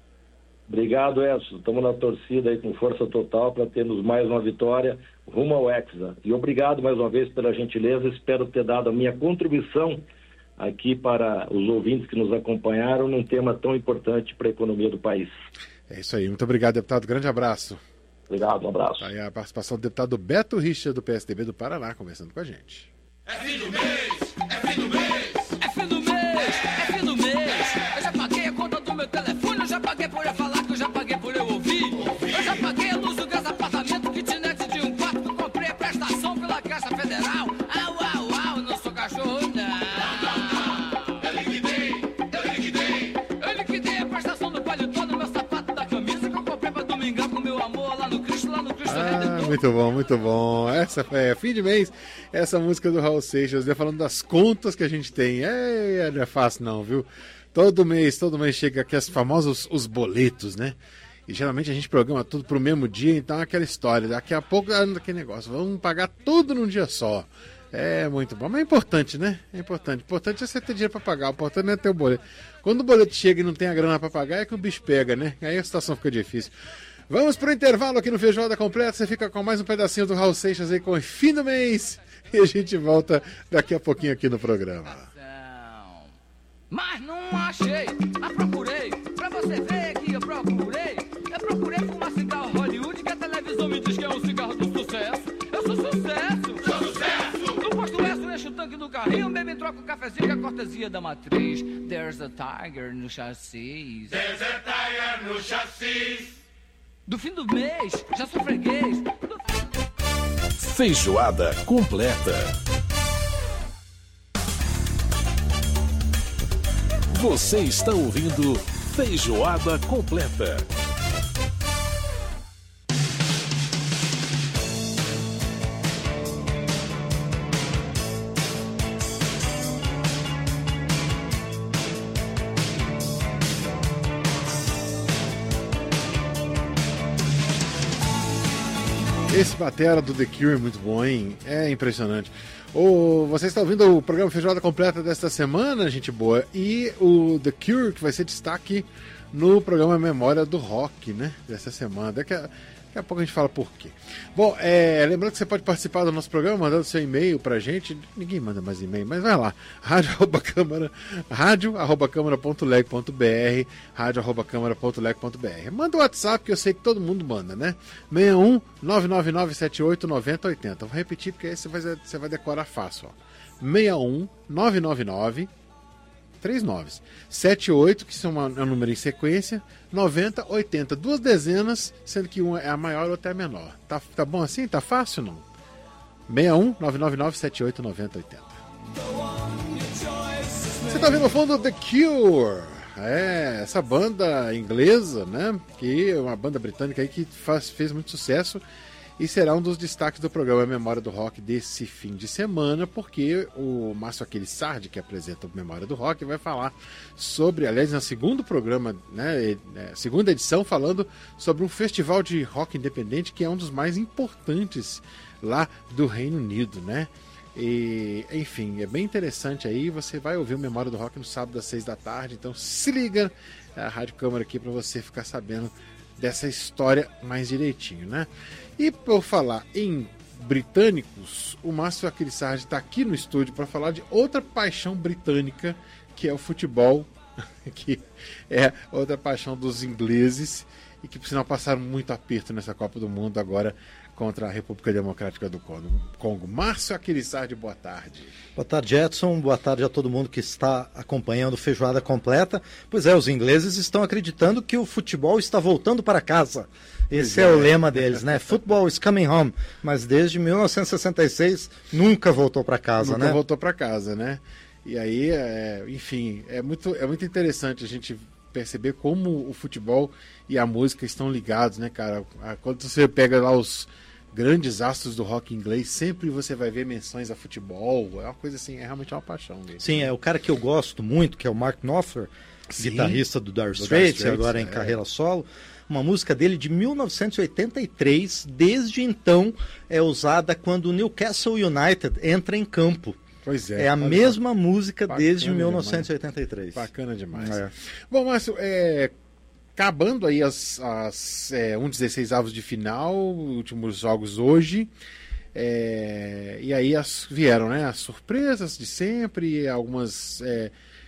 Obrigado, Edson. Estamos na torcida aí com força total para termos mais uma vitória rumo ao Hexa. E obrigado mais uma vez pela gentileza. Espero ter dado a minha contribuição aqui para os ouvintes que nos acompanharam num tema tão importante para a economia do país. É isso aí. Muito obrigado, deputado. Grande abraço. Obrigado, um abraço. Aí a participação do deputado Beto Richa, do P S D B do Paraná, conversando com a gente. É fim do mês! É fim do mês! É fim do mês! É fim do mês! Eu já paguei a conta do meu telefone, eu já paguei por eu falar, que eu já paguei por eu ouvir. Eu já paguei a luz, o gás, apartamento, kitnet de um quarto, que eu comprei a prestação pela Caixa Federal. Au, au, au, não sou cachorro, não. Eu liquidei! Eu liquidei! Eu liquidei a prestação do paletó, do meu sapato, da camisa, que eu comprei pra domingão com meu amor lá no Cristo, lá no Cristo ah, Redentor. Muito bom, muito bom. Essa é fim de mês, essa música do Raul Seixas, né, falando das contas que a gente tem. É, não é fácil não, viu? Todo mês, todo mês chega aqui os famosos os boletos, né? E geralmente a gente programa tudo pro mesmo dia, então é aquela história. Daqui a pouco anda aquele negócio, vamos pagar tudo num dia só. É muito bom, mas é importante, né? É importante. O importante é você ter dinheiro para pagar, o importante não é ter o boleto. Quando o boleto chega e não tem a grana para pagar, é que o bicho pega, né? Aí a situação fica difícil. Vamos pro intervalo aqui no Feijoada Completa. Você fica com mais um pedacinho do Raul Seixas aí com o fim do mês. E a gente volta daqui a pouquinho aqui no programa. Mas não achei, mas procurei. Pra você ver que eu procurei. Eu procurei fumar cigarro Hollywood, que a televisão me diz que é um cigarro do sucesso. Eu sou sucesso. Sou sucesso. No posto extra, enche o tanque do carrinho, bebe e troca o cafezinho, que é a cortesia da matriz. There's a tiger no chassis. There's a tiger no chassis. Do fim do mês, já sou freguês. Do... Feijoada completa. Você está ouvindo Feijoada Completa. Esse batera do The Cure é muito bom, hein? É impressionante. O, você está ouvindo o programa Feijoada Completa desta semana, gente boa. E o The Cure, que vai ser destaque no programa Memória do Rock, né? Dessa semana. Daqui a, daqui a pouco a gente fala por quê. Bom, é, lembrando que você pode participar do nosso programa mandando seu e-mail pra gente. Ninguém manda mais e-mail, mas vai lá. Rádio arroba câmara, rádio arroba câmara ponto leg ponto br, rádio arroba câmara ponto leg ponto br. Manda o WhatsApp que eu sei que todo mundo manda, né? seis um nove nove nove sete oito nove zero oito zero. Vou repetir porque aí você vai, você vai decorar fácil, ó. seis um nove nove nove três nove sete oito, que são uma, é um número em sequência, noventa oitenta, duas dezenas, sendo que uma é a maior e outra é a menor. Tá, tá bom assim? Tá fácil não? seis um nove nove nove sete oito nove zero oito zero. Você tá vendo o fundo The Cure? É, essa banda inglesa, né? Que é uma banda britânica aí que faz, fez muito sucesso e será um dos destaques do programa Memória do Rock desse fim de semana, porque o Márcio Aquilissardi, que apresenta o Memória do Rock, vai falar sobre, aliás, no segundo programa, né, segunda edição, falando sobre um festival de rock independente que é um dos mais importantes lá do Reino Unido, né? E, enfim, é bem interessante aí. Você vai ouvir o Memória do Rock no sábado às seis da tarde, então se liga a Rádio Câmara aqui para você ficar sabendo dessa história mais direitinho, né? E por falar em britânicos, o Márcio Aquilissardi está aqui no estúdio para falar de outra paixão britânica, que é o futebol, que é outra paixão dos ingleses e que por sinal passaram muito aperto nessa Copa do Mundo agora contra a República Democrática do Congo. Márcio Aquilissardi, boa tarde. Boa tarde, Edson. Boa tarde a todo mundo que está acompanhando o Feijoada Completa. Pois é, os ingleses estão acreditando que o futebol está voltando para casa. Esse é. é o lema deles, né? Football is coming home. Mas desde mil novecentos e sessenta e seis nunca voltou para casa, nunca né? Nunca voltou para casa, né? E aí, é, enfim, é muito, é muito interessante a gente perceber como o futebol e a música estão ligados, né, cara? Quando você pega lá os grandes astros do rock inglês, sempre você vai ver menções a futebol. É uma coisa assim, é realmente uma paixão dele. Sim, é o cara que eu gosto muito, que é o Mark Knopfler, Sim, guitarrista do Dire Straits, agora em é. carreira solo. Uma música dele de mil novecentos e oitenta e três, desde então é usada quando o Newcastle United entra em campo. Pois é. É a mesma só. música Bacana desde mil novecentos e oitenta e três. Demais. Bacana demais. É. Bom, Márcio, é, acabando aí as, as é, um dezesseis avos de final, últimos jogos hoje, é, e aí as, vieram, né, as surpresas de sempre, algumas é,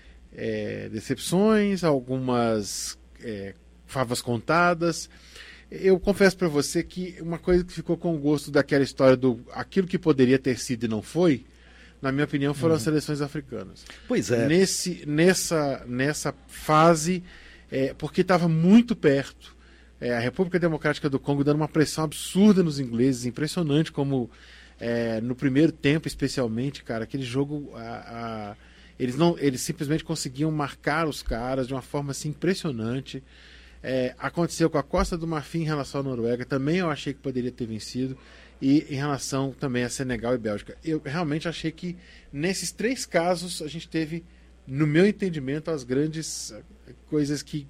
é, decepções, algumas é, favas contadas. Eu confesso para você que uma coisa que ficou com gosto daquela história do aquilo que poderia ter sido e não foi, na minha opinião, foram uhum. as seleções africanas. Pois é. Nesse, nessa, nessa fase, é, porque estava muito perto. É, a República Democrática do Congo dando uma pressão absurda nos ingleses, impressionante como é, no primeiro tempo, especialmente, cara, aquele jogo, a, a, eles, não, eles simplesmente conseguiam marcar os caras de uma forma assim, impressionante. É, aconteceu com a Costa do Marfim em relação à Noruega, também eu achei que poderia ter vencido. E em relação também a Senegal e Bélgica. Eu realmente achei que nesses três casos a gente teve, no meu entendimento, as grandes coisas que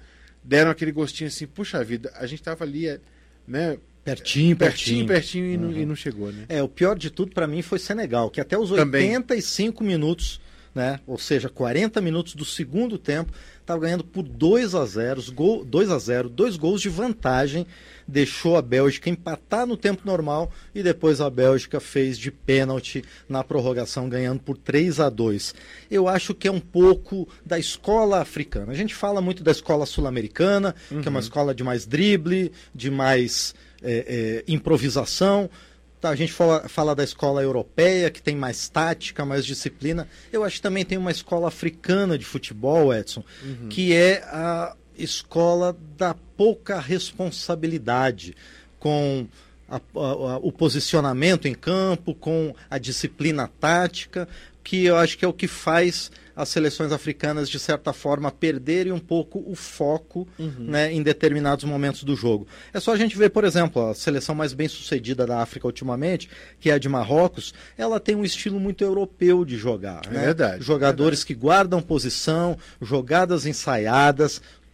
deram aquele gostinho assim, puxa vida, a gente estava ali, né? Pertinho, pertinho. Pertinho, pertinho e, uhum. não, e não chegou, né? É, o pior de tudo para mim foi Senegal, que até os também. oitenta e cinco minutos, né? Ou seja, quarenta minutos do segundo tempo, estava ganhando por dois a zero, gol, dois a zero, dois gols de vantagem, deixou a Bélgica empatar no tempo normal e depois a Bélgica fez de pênalti na prorrogação, ganhando por três a dois. Eu acho que é um pouco da escola africana. A gente fala muito da escola sul-americana, uhum. que é uma escola de mais drible, de mais é, é, improvisação. Tá, a gente fala, fala da escola europeia, que tem mais tática, mais disciplina. Eu acho que também tem uma escola africana de futebol, Edson, uhum. que é a escola da pouca responsabilidade com a, a, o posicionamento em campo, com a disciplina tática, que eu acho que é o que faz as seleções africanas, de certa forma, perderem um pouco o foco uhum. né, em determinados momentos do jogo. É só a gente ver, por exemplo, a seleção mais bem sucedida da África ultimamente, que é a de Marrocos, ela tem um estilo muito europeu de jogar. É né? verdade. Jogadores é verdade. que guardam posição, jogadas ensaiadas,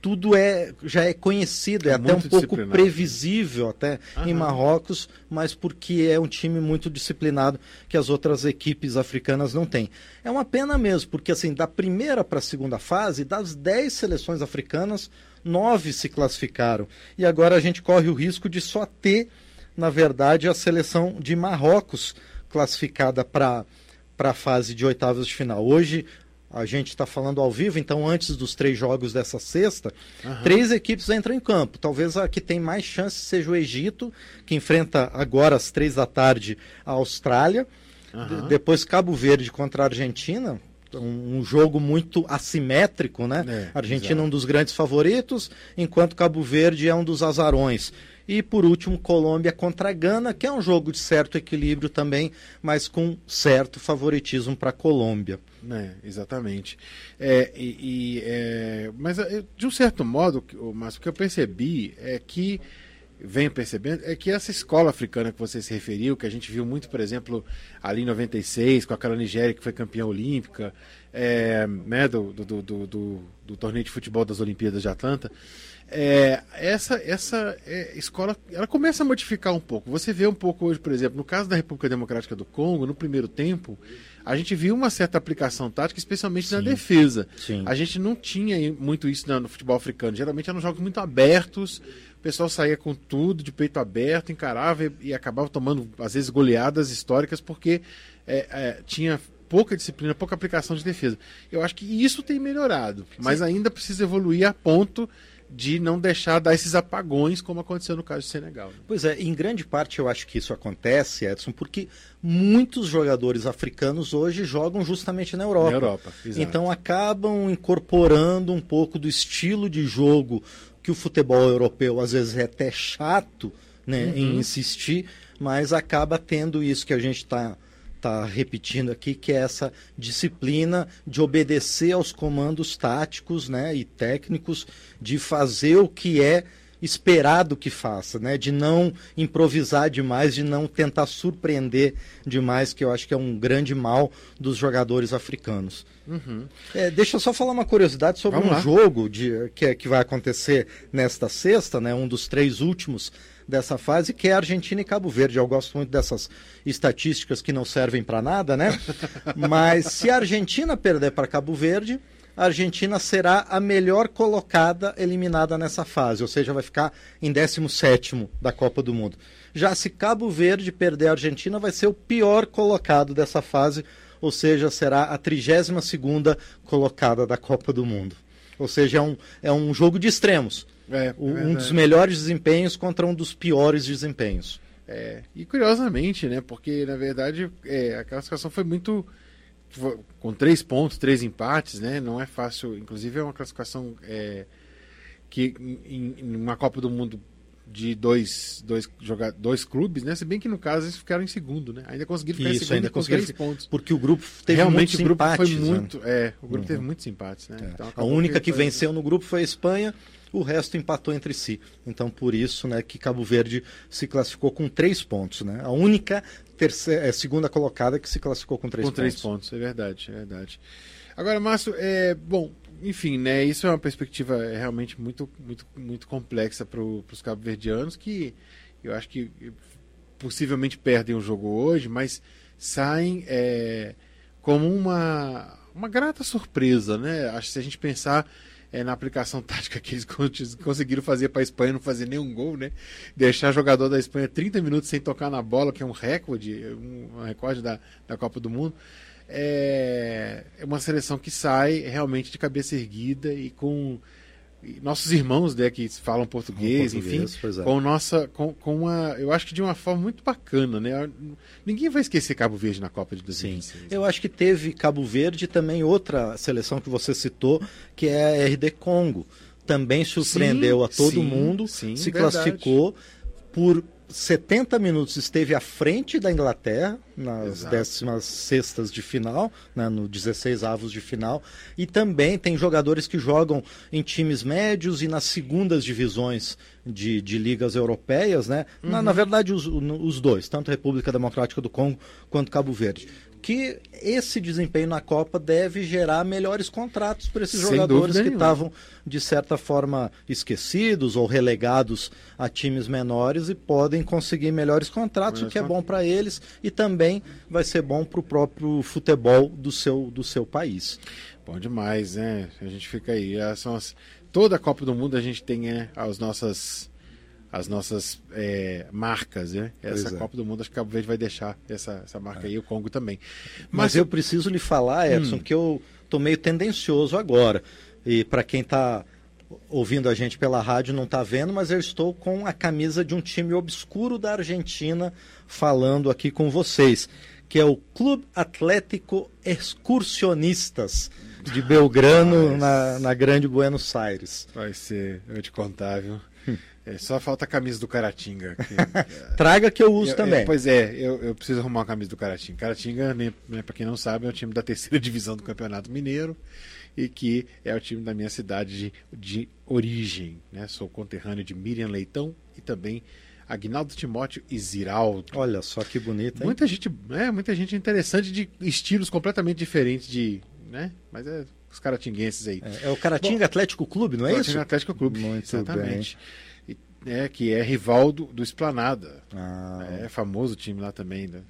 tudo é, já é conhecido, é, é até um pouco previsível até uhum. em Marrocos, mas porque é um time muito disciplinado que as outras equipes africanas não têm. É uma pena mesmo, porque assim, da primeira para a segunda fase, das dez seleções africanas, nove se classificaram. E agora a gente corre o risco de só ter, na verdade, a seleção de Marrocos classificada para para a fase de oitavas de final. Hoje a gente está falando ao vivo, então antes dos três jogos dessa sexta, uhum. três equipes entram em campo. Talvez a que tem mais chance seja o Egito, que enfrenta agora às três da tarde a Austrália. Uhum. De- depois Cabo Verde contra a Argentina, um, um jogo muito assimétrico, né? É, a Argentina exato. É um dos grandes favoritos, enquanto Cabo Verde é um dos azarões. E, por último, Colômbia contra a Gana, que é um jogo de certo equilíbrio também, mas com certo favoritismo para a Colômbia. É, exatamente. É, e, e, é, mas, de um certo modo, mas o que eu percebi é que, venho percebendo, é que essa escola africana que você se referiu, que a gente viu muito, por exemplo, ali em noventa e seis, com aquela Nigéria que foi campeã olímpica, é, né, do, do, do, do, do, do torneio de futebol das Olimpíadas de Atlanta, É, essa essa é, escola ela começa a modificar um pouco. Você vê um pouco hoje, por exemplo, no caso da República Democrática do Congo, no primeiro tempo, a gente viu uma certa aplicação tática, especialmente Sim. na defesa. Sim. A gente não tinha muito isso no, no futebol africano. Geralmente eram jogos muito abertos, o pessoal saía com tudo, de peito aberto, encarava e, e acabava tomando, às vezes, goleadas históricas, porque é, é, tinha pouca disciplina, pouca aplicação de defesa. Eu acho que isso tem melhorado, mas Sim. ainda precisa evoluir a ponto de não deixar dar esses apagões, como aconteceu no caso de Senegal. Né? Pois é, em grande parte eu acho que isso acontece, Edson, porque muitos jogadores africanos hoje jogam justamente na Europa. Na Europa, exato. Então acabam incorporando um pouco do estilo de jogo que o futebol europeu às vezes é até chato, né, uhum. em insistir, mas acaba tendo isso que a gente está tá repetindo aqui, que é essa disciplina de obedecer aos comandos táticos, né, e técnicos, de fazer o que é esperado que faça, né, de não improvisar demais, de não tentar surpreender demais, que eu acho que é um grande mal dos jogadores africanos. Uhum. É, deixa eu só falar uma curiosidade sobre Vamos um lá. jogo de, que, é, que vai acontecer nesta sexta, né, um dos três últimos dessa fase, que é Argentina e Cabo Verde. Eu gosto muito dessas estatísticas que não servem para nada, né? Mas se a Argentina perder para Cabo Verde, a Argentina será a melhor colocada eliminada nessa fase, ou seja, vai ficar em décimo sétimo da Copa do Mundo. Já se Cabo Verde perder a Argentina, vai ser o pior colocado dessa fase, ou seja, será a trigésima segunda colocada da Copa do Mundo. Ou seja, é um, é um jogo de extremos. É, é um dos melhores desempenhos contra um dos piores desempenhos. É, e curiosamente, né? Porque na verdade é, a classificação foi muito foi, com três pontos, três empates, né? Não é fácil. Inclusive é uma classificação é, que em, em uma Copa do Mundo de dois, dois, joga, dois clubes, né? Se bem que no caso eles ficaram em segundo, né? Ainda conseguiram ficar Isso, em segundo ainda com três ficar... pontos. Porque o grupo teve Realmente muitos o grupo empates, foi muito, né? é, o grupo uhum. teve muitos empates, né? É. Então, a única que, que foi... venceu no grupo foi a Espanha, o resto empatou entre si. Então, por isso, né, que Cabo Verde se classificou com três pontos, né? A única terceira, é, segunda colocada que se classificou com três com pontos. Com três pontos, é verdade, é verdade. Agora, Márcio, é, bom, enfim, né, isso é uma perspectiva realmente muito, muito, muito complexa para os cabo-verdianos, que eu acho que possivelmente perdem o jogo hoje, mas saem é, como uma, uma grata surpresa, né? Acho que se a gente pensar é, na aplicação tática que eles conseguiram fazer para a Espanha não fazer nenhum gol, né? Deixar jogador da Espanha trinta minutos sem tocar na bola, que é um recorde, um recorde da, da Copa do Mundo. É uma seleção que sai realmente de cabeça erguida e com nossos irmãos, né, que falam português, português enfim, é. com nossa, com, com uma, eu acho que de uma forma muito bacana, né? Ninguém vai esquecer Cabo Verde na Copa de dois mil e vinte e seis. Sim. Eu acho que teve Cabo Verde e também outra seleção que você citou, que é a R D Congo. Também surpreendeu sim, a todo sim, mundo, sim, se verdade. classificou por setenta minutos, esteve à frente da Inglaterra nas décimas sextas de final, né, no dezesseis avos de final, e também tem jogadores que jogam em times médios e nas segundas divisões de, de ligas europeias, né? Uhum. na, na verdade os, os dois, tanto a República Democrática do Congo quanto Cabo Verde. que esse desempenho na Copa deve gerar melhores contratos para esses Sem jogadores dúvida que nenhuma. estavam, de certa forma, esquecidos ou relegados a times menores e podem conseguir melhores contratos, Melhores o que é bom contratos. para eles e também vai ser bom para o próprio futebol do seu, do seu país. Bom demais, né? A gente fica aí. É, são as- Toda a Copa do Mundo a gente tem é, as nossas, as nossas é, marcas, né? Essa Pois é. Copa do Mundo, acho que Cabo Verde vai deixar essa, essa marca aí, o Congo também. Mas, eu preciso lhe falar, Edson, Hum. que eu tô meio tendencioso agora. E para quem está ouvindo a gente pela rádio não está vendo, mas eu estou com a camisa de um time obscuro da Argentina falando aqui com vocês, que é o Clube Atlético Excursionistas de Belgrano, Mas- na, na Grande Buenos Aires. Vai ser, eu vou te contar, viu? É, só falta a camisa do Caratinga. que- Traga que eu uso Eu- também. eu- pois é, eu, eu preciso arrumar uma camisa do Caratinga. Caratinga, né, né, para quem não sabe, é o time da terceira divisão do Campeonato Mineiro e que é o time da minha cidade de, de origem. Né? Sou conterrâneo de Miriam Leitão e também Aguinaldo Timóteo e Ziraldo. Olha só que bonito, hein? Muita gente, é, muita gente interessante de estilos completamente diferentes de, né? Mas é os caratinguenses aí. É, é o Caratinga Atlético Clube, não é Caratinga isso? Atlético Clube, Muito exatamente. E, é, que é rival do, do Esplanada. Ah, É famoso o time lá também. Né?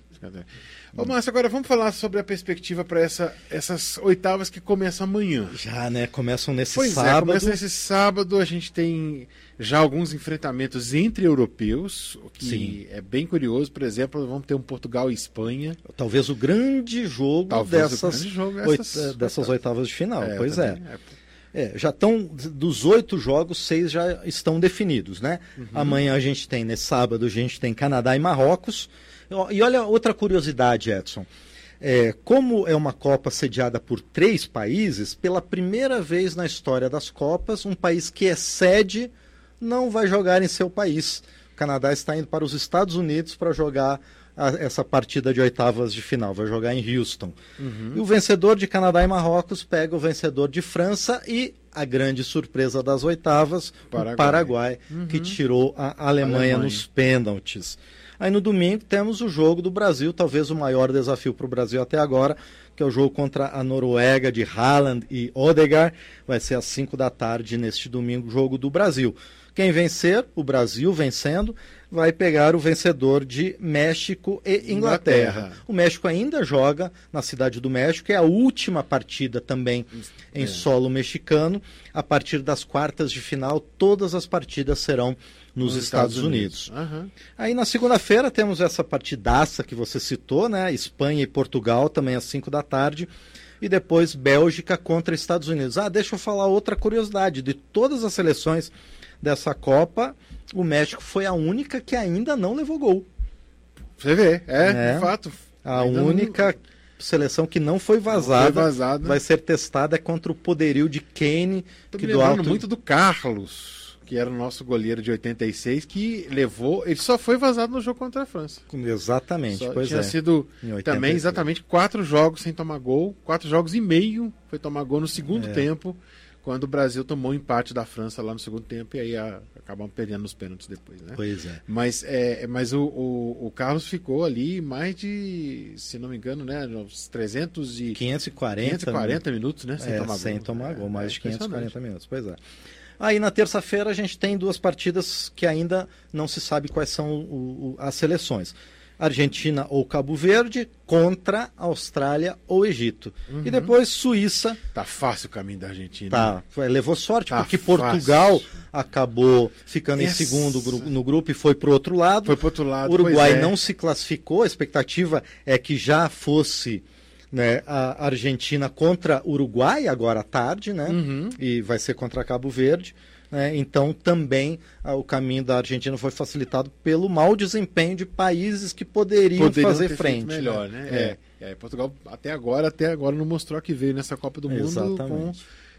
Ô, Márcio, agora vamos falar sobre a perspectiva para essa, essas oitavas que começam amanhã. já, né? Começam nesse Pois é, sábado. começa esse sábado, a gente tem já alguns enfrentamentos entre europeus, o que Sim. é bem curioso. Por exemplo, vamos ter um Portugal e Espanha. Talvez o grande jogo Talvez o dessas, grande jogo oit- dessas dessas oitavas de final. É, pois é. também, é. É, já estão, dos oito jogos, seis já estão definidos, né? Uhum. Amanhã a gente tem, nesse sábado, a gente tem Canadá e Marrocos. E olha outra curiosidade, Edson. É, como é uma Copa sediada por três países, pela primeira vez na história das Copas, um país que é sede não vai jogar em seu país. O Canadá está indo para os Estados Unidos para jogar a- essa partida de oitavas de final, vai jogar em Houston. E o vencedor de Canadá e Marrocos pega o vencedor de França e a grande surpresa das oitavas, Paraguai. o Paraguai, que tirou a Alemanha, Alemanha. nos pênaltis. Aí no domingo temos o jogo do Brasil, talvez o maior desafio para o Brasil até agora, que é o jogo contra a Noruega de Haaland e Odegaard. Vai ser às cinco da tarde neste domingo, jogo do Brasil. Quem vencer, o Brasil vencendo, vai pegar o vencedor de México e Inglaterra. Inglaterra. O México ainda joga na Cidade do México, é a última partida também em É. solo mexicano. A partir das quartas de final, todas as partidas serão nos, Estados, Unidos. Aham. Aí na segunda-feira temos essa partidaça que você citou, né? Espanha e Portugal, também às cinco da tarde. E depois Bélgica contra Estados Unidos. Ah, deixa eu falar outra curiosidade. De todas as seleções dessa Copa, o México foi a única que ainda não levou gol. Você vê, é, É. de fato. A Ainda não- única seleção que não foi vazada, Não foi vazada. vai ser testada contra o poderio de Kane, Tô que me do lembrando alto... muito do Carlos, que era o nosso goleiro de oitenta e seis, que levou. Ele só foi vazado no jogo contra a França. Exatamente, Só pois tinha é. sido Em oitenta e também seis. exatamente quatro jogos sem tomar gol, quatro jogos e meio foi tomar gol no segundo É. tempo, quando o Brasil tomou um empate da França lá no segundo tempo e aí a, acabamos perdendo nos pênaltis depois, né? Pois é. Mas, é, mas o, o, o Carlos ficou ali mais de, se não me engano, né, uns trezentos e quinhentos e quarenta, quinhentos e quarenta minutos, né, sem é, tomar gol. sem tomar gol, É, mais é de quinhentos e quarenta impressionante. minutos, pois é. Aí na terça-feira a gente tem duas partidas que ainda não se sabe quais são o- o- as seleções. Argentina ou Cabo Verde contra Austrália ou Egito. Uhum. E depois Suíça, Tá fácil o caminho da Argentina. tá, foi- levou sorte Tá porque fácil. Portugal acabou ficando Essa- em segundo gru- no grupo e foi para o outro lado. Foi pro outro lado. O Uruguai pois é. não se classificou, a expectativa é que já fosse, né, a Argentina contra o Uruguai agora à tarde, né? Uhum. E vai ser contra Cabo Verde. Né? Então também ah, o caminho da Argentina foi facilitado pelo mau desempenho de países que poderiam, Poderiam fazer ter feito frente. melhor, né? É. É. É, Portugal até agora, até agora não mostrou que veio nessa Copa do Mundo Exatamente. com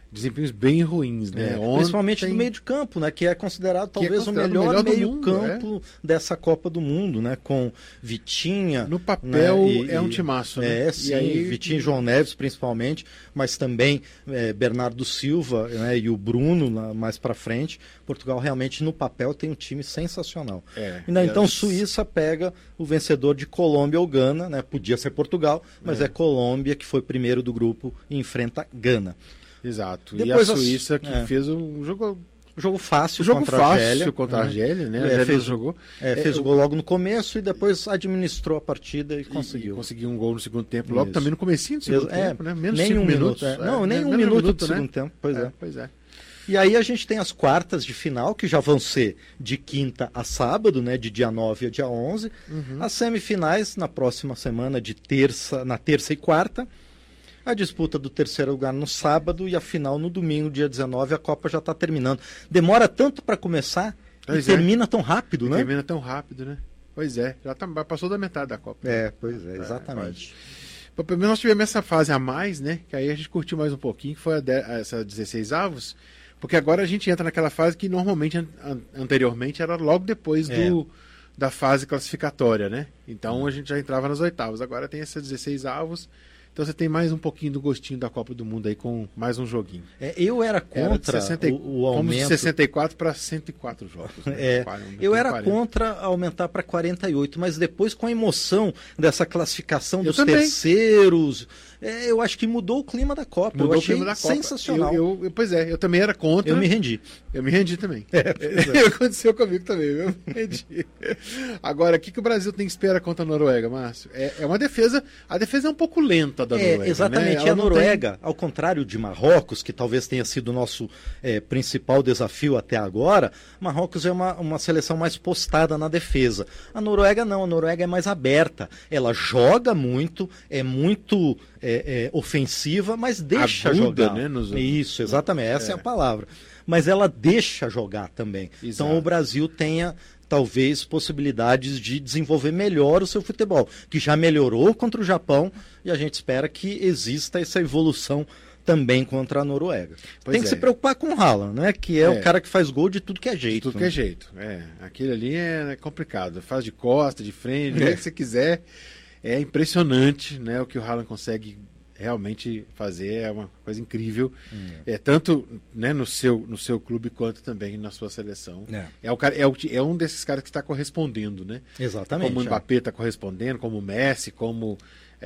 desempenhos bem ruins, né? É, Ontem... Principalmente no meio de campo, né? Que é considerado Que é talvez considerado o melhor, o melhor do meio mundo, campo dessa Copa do Mundo, né? Com Vitinha. No papel né? e, é um e, timaço, né? É, sim, e aí... Vitinha e João Neves principalmente, mas também é, Bernardo Silva, né? E o Bruno lá, mais para frente. Portugal realmente no papel tem um time sensacional. É, e, né? Então as... Suíça pega o vencedor de Colômbia ou Gana, né? Podia ser Portugal, mas é, é Colômbia que foi primeiro do grupo e enfrenta Gana. Exato. Depois e a Suíça a... que é. fez um jogo... Jogo fácil jogo contra fácil a Argélia. contra a Argélia, né? A É, Argélia fez, jogou. É, fez é, o gol logo no começo e depois administrou a partida e, e conseguiu. E conseguiu um gol no segundo tempo, logo Isso. também no comecinho do segundo é, tempo, né? Menos nem cinco um minutos. Minuto, é. É, Não, nem né? um Menos minuto, minuto do né? segundo tempo, pois é. é. Pois é. E aí a gente tem as quartas de final, que já vão ser de quinta a sábado, né? De dia nove a dia onze. Uhum. As semifinais na próxima semana, de terça, na terça e quarta. A disputa do terceiro lugar no sábado e a final no domingo, dia dezenove, a Copa já está terminando. Demora tanto para começar pois e é. termina tão rápido, e né? Termina tão rápido, né? Pois é, já tá, passou da metade da Copa. É, pois é, exatamente. É, pelo menos nós tivemos essa fase a mais, né? Que aí a gente curtiu mais um pouquinho, que foi a de, essa dezesseis avos, porque agora a gente entra naquela fase que normalmente, an, anteriormente, era logo depois é. do, da fase classificatória, né? Então a gente já entrava nas oitavas. Agora tem esses dezesseis avos. Então você tem mais um pouquinho do gostinho da Copa do Mundo aí com mais um joguinho. É, eu era contra era sessenta, o, o aumento... de sessenta e quatro para cento e quatro jogos. Né? É, quarenta, eu era quarenta. contra aumentar para quarenta e oito, mas depois com a emoção dessa classificação dos eu terceiros, é, eu acho que mudou o clima da Copa. Mudou eu o achei clima da Copa. sensacional. Eu, eu, pois é, eu também era contra. Eu me rendi. Eu me rendi também. É, é. Aconteceu comigo também, eu me rendi. Agora, o que, que o Brasil tem que esperar contra a Noruega, Márcio? É, é uma defesa, a defesa é um pouco lenta da é, Noruega. Exatamente, né? e a Noruega, tem... ao contrário de Marrocos, que talvez tenha sido o nosso é, principal desafio até agora, Marrocos é uma, uma seleção mais postada na defesa. A Noruega não, a Noruega é mais aberta, ela joga muito, é muito é, é, ofensiva, mas deixa Aguda, jogar. Né, nos... Isso, exatamente, essa é. é a palavra. Mas ela deixa jogar também. Exato. Então o Brasil tenha talvez possibilidades de desenvolver melhor o seu futebol, que já melhorou contra o Japão e a gente espera que exista essa evolução também contra a Noruega. Pois Tem que é. se preocupar com o Haaland, né? Que é, é o cara que faz gol de tudo que é jeito. De tudo né? que é jeito. É, aquele ali é complicado. Faz de costa, de frente, o é. que você quiser. É impressionante, né, o que o Haaland consegue realmente fazer, é uma coisa incrível. Hum. É, tanto né, no, seu, no seu clube quanto também na sua seleção. É, é, o cara, é, o, é um desses caras que está correspondendo, né? Exatamente. Como o Mbappé está correspondendo, como o Messi, como...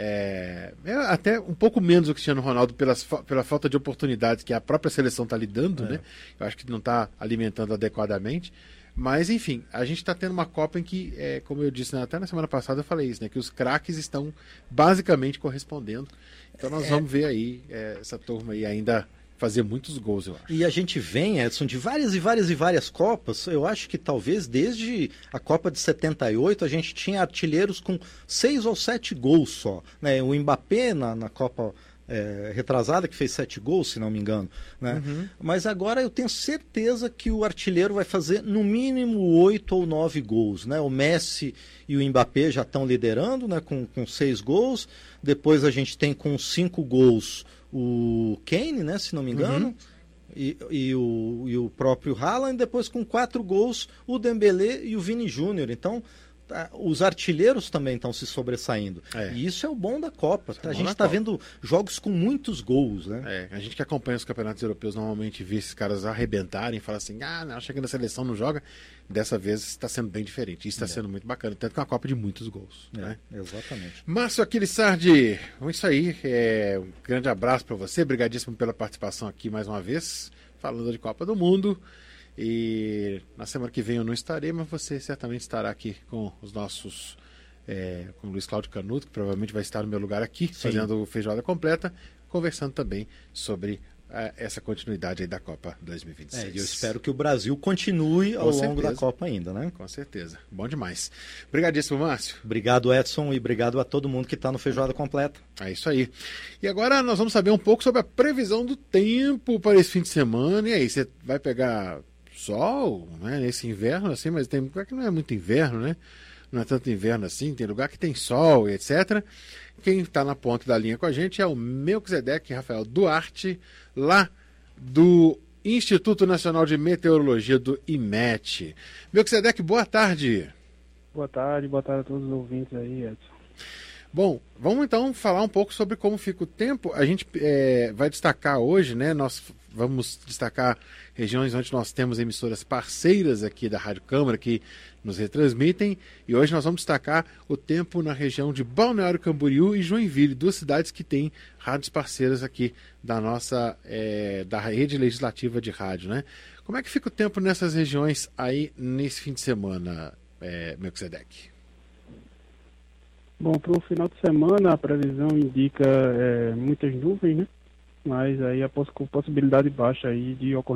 É, é até um pouco menos o Cristiano Ronaldo pelas, pela falta de oportunidades que a própria seleção está lhe dando, é. né? Eu acho que não está alimentando adequadamente. Mas, enfim, a gente está tendo uma Copa em que, é, como eu disse, né, até na semana passada eu falei isso, né? Que os craques estão basicamente correspondendo. Então nós é. vamos ver aí é, essa turma aí ainda fazer muitos gols, eu acho. E a gente vem, Edson, de várias e várias e várias Copas. Eu acho que talvez desde a Copa de setenta e oito a gente tinha artilheiros com seis ou sete gols só. Né? O Mbappé na, na Copa... É, retrasada, que fez sete gols, se não me engano. Né? Uhum. Mas agora eu tenho certeza que o artilheiro vai fazer no mínimo oito ou nove gols. Né? O Messi e o Mbappé já estão liderando, né? com, com seis gols. Depois a gente tem com cinco gols o Kane, né? Se não me engano. Uhum. E, e, o, e o próprio Haaland. Depois com quatro gols o Dembélé e o Vini Júnior. Então... os artilheiros também estão se sobressaindo. É. E isso é o bom da Copa. Tá? É a gente está vendo jogos com muitos gols. Né? É, a gente que acompanha os campeonatos europeus normalmente vê esses caras arrebentarem e fala assim, ah, não, chega na seleção, não joga. Dessa vez está sendo bem diferente. Isso está é. sendo muito bacana. Tanto que é uma Copa de muitos gols. É, né? Exatamente. Márcio Aquilissardi, é isso aí. É, um grande abraço para você. Obrigadíssimo pela participação aqui mais uma vez, falando de Copa do Mundo. E na semana que vem eu não estarei, mas você certamente estará aqui com os nossos, é, com o Luiz Cláudio Canuto, que provavelmente vai estar no meu lugar aqui, Sim. fazendo feijoada completa, conversando também sobre uh, essa continuidade aí da Copa dois mil e vinte e seis. É, eu espero que o Brasil continue ao com longo certeza. da Copa ainda, né? Com certeza. Bom demais. Obrigadíssimo, Márcio. Obrigado, Edson, e obrigado a todo mundo que está no Feijoada Completa. É isso aí. E agora nós vamos saber um pouco sobre a previsão do tempo para esse fim de semana. E aí, você vai pegar... sol, né, nesse inverno assim, mas tem lugar que não é muito inverno, né? Não é tanto inverno assim, tem lugar que tem sol e etcétera. Quem está na ponta da linha com a gente é o Melquisedeque Rafael Duarte, lá do Instituto Nacional de Meteorologia, do I M E T. Melquisedeque, boa tarde. Boa tarde, boa tarde a todos os ouvintes aí, Edson. Bom, vamos então falar um pouco sobre como fica o tempo. A gente é, vai destacar hoje, né? Nós vamos destacar regiões onde nós temos emissoras parceiras aqui da Rádio Câmara que nos retransmitem. E hoje nós vamos destacar o tempo na região de Balneário Camboriú e Joinville, duas cidades que têm rádios parceiras aqui da nossa é, da rede legislativa de rádio, né? Como é que fica o tempo nessas regiões aí nesse fim de semana, é, Melquisedeque? Bom, para o final de semana a previsão indica é, muitas nuvens, né? Mas aí a poss- possibilidade baixa aí de ocorrência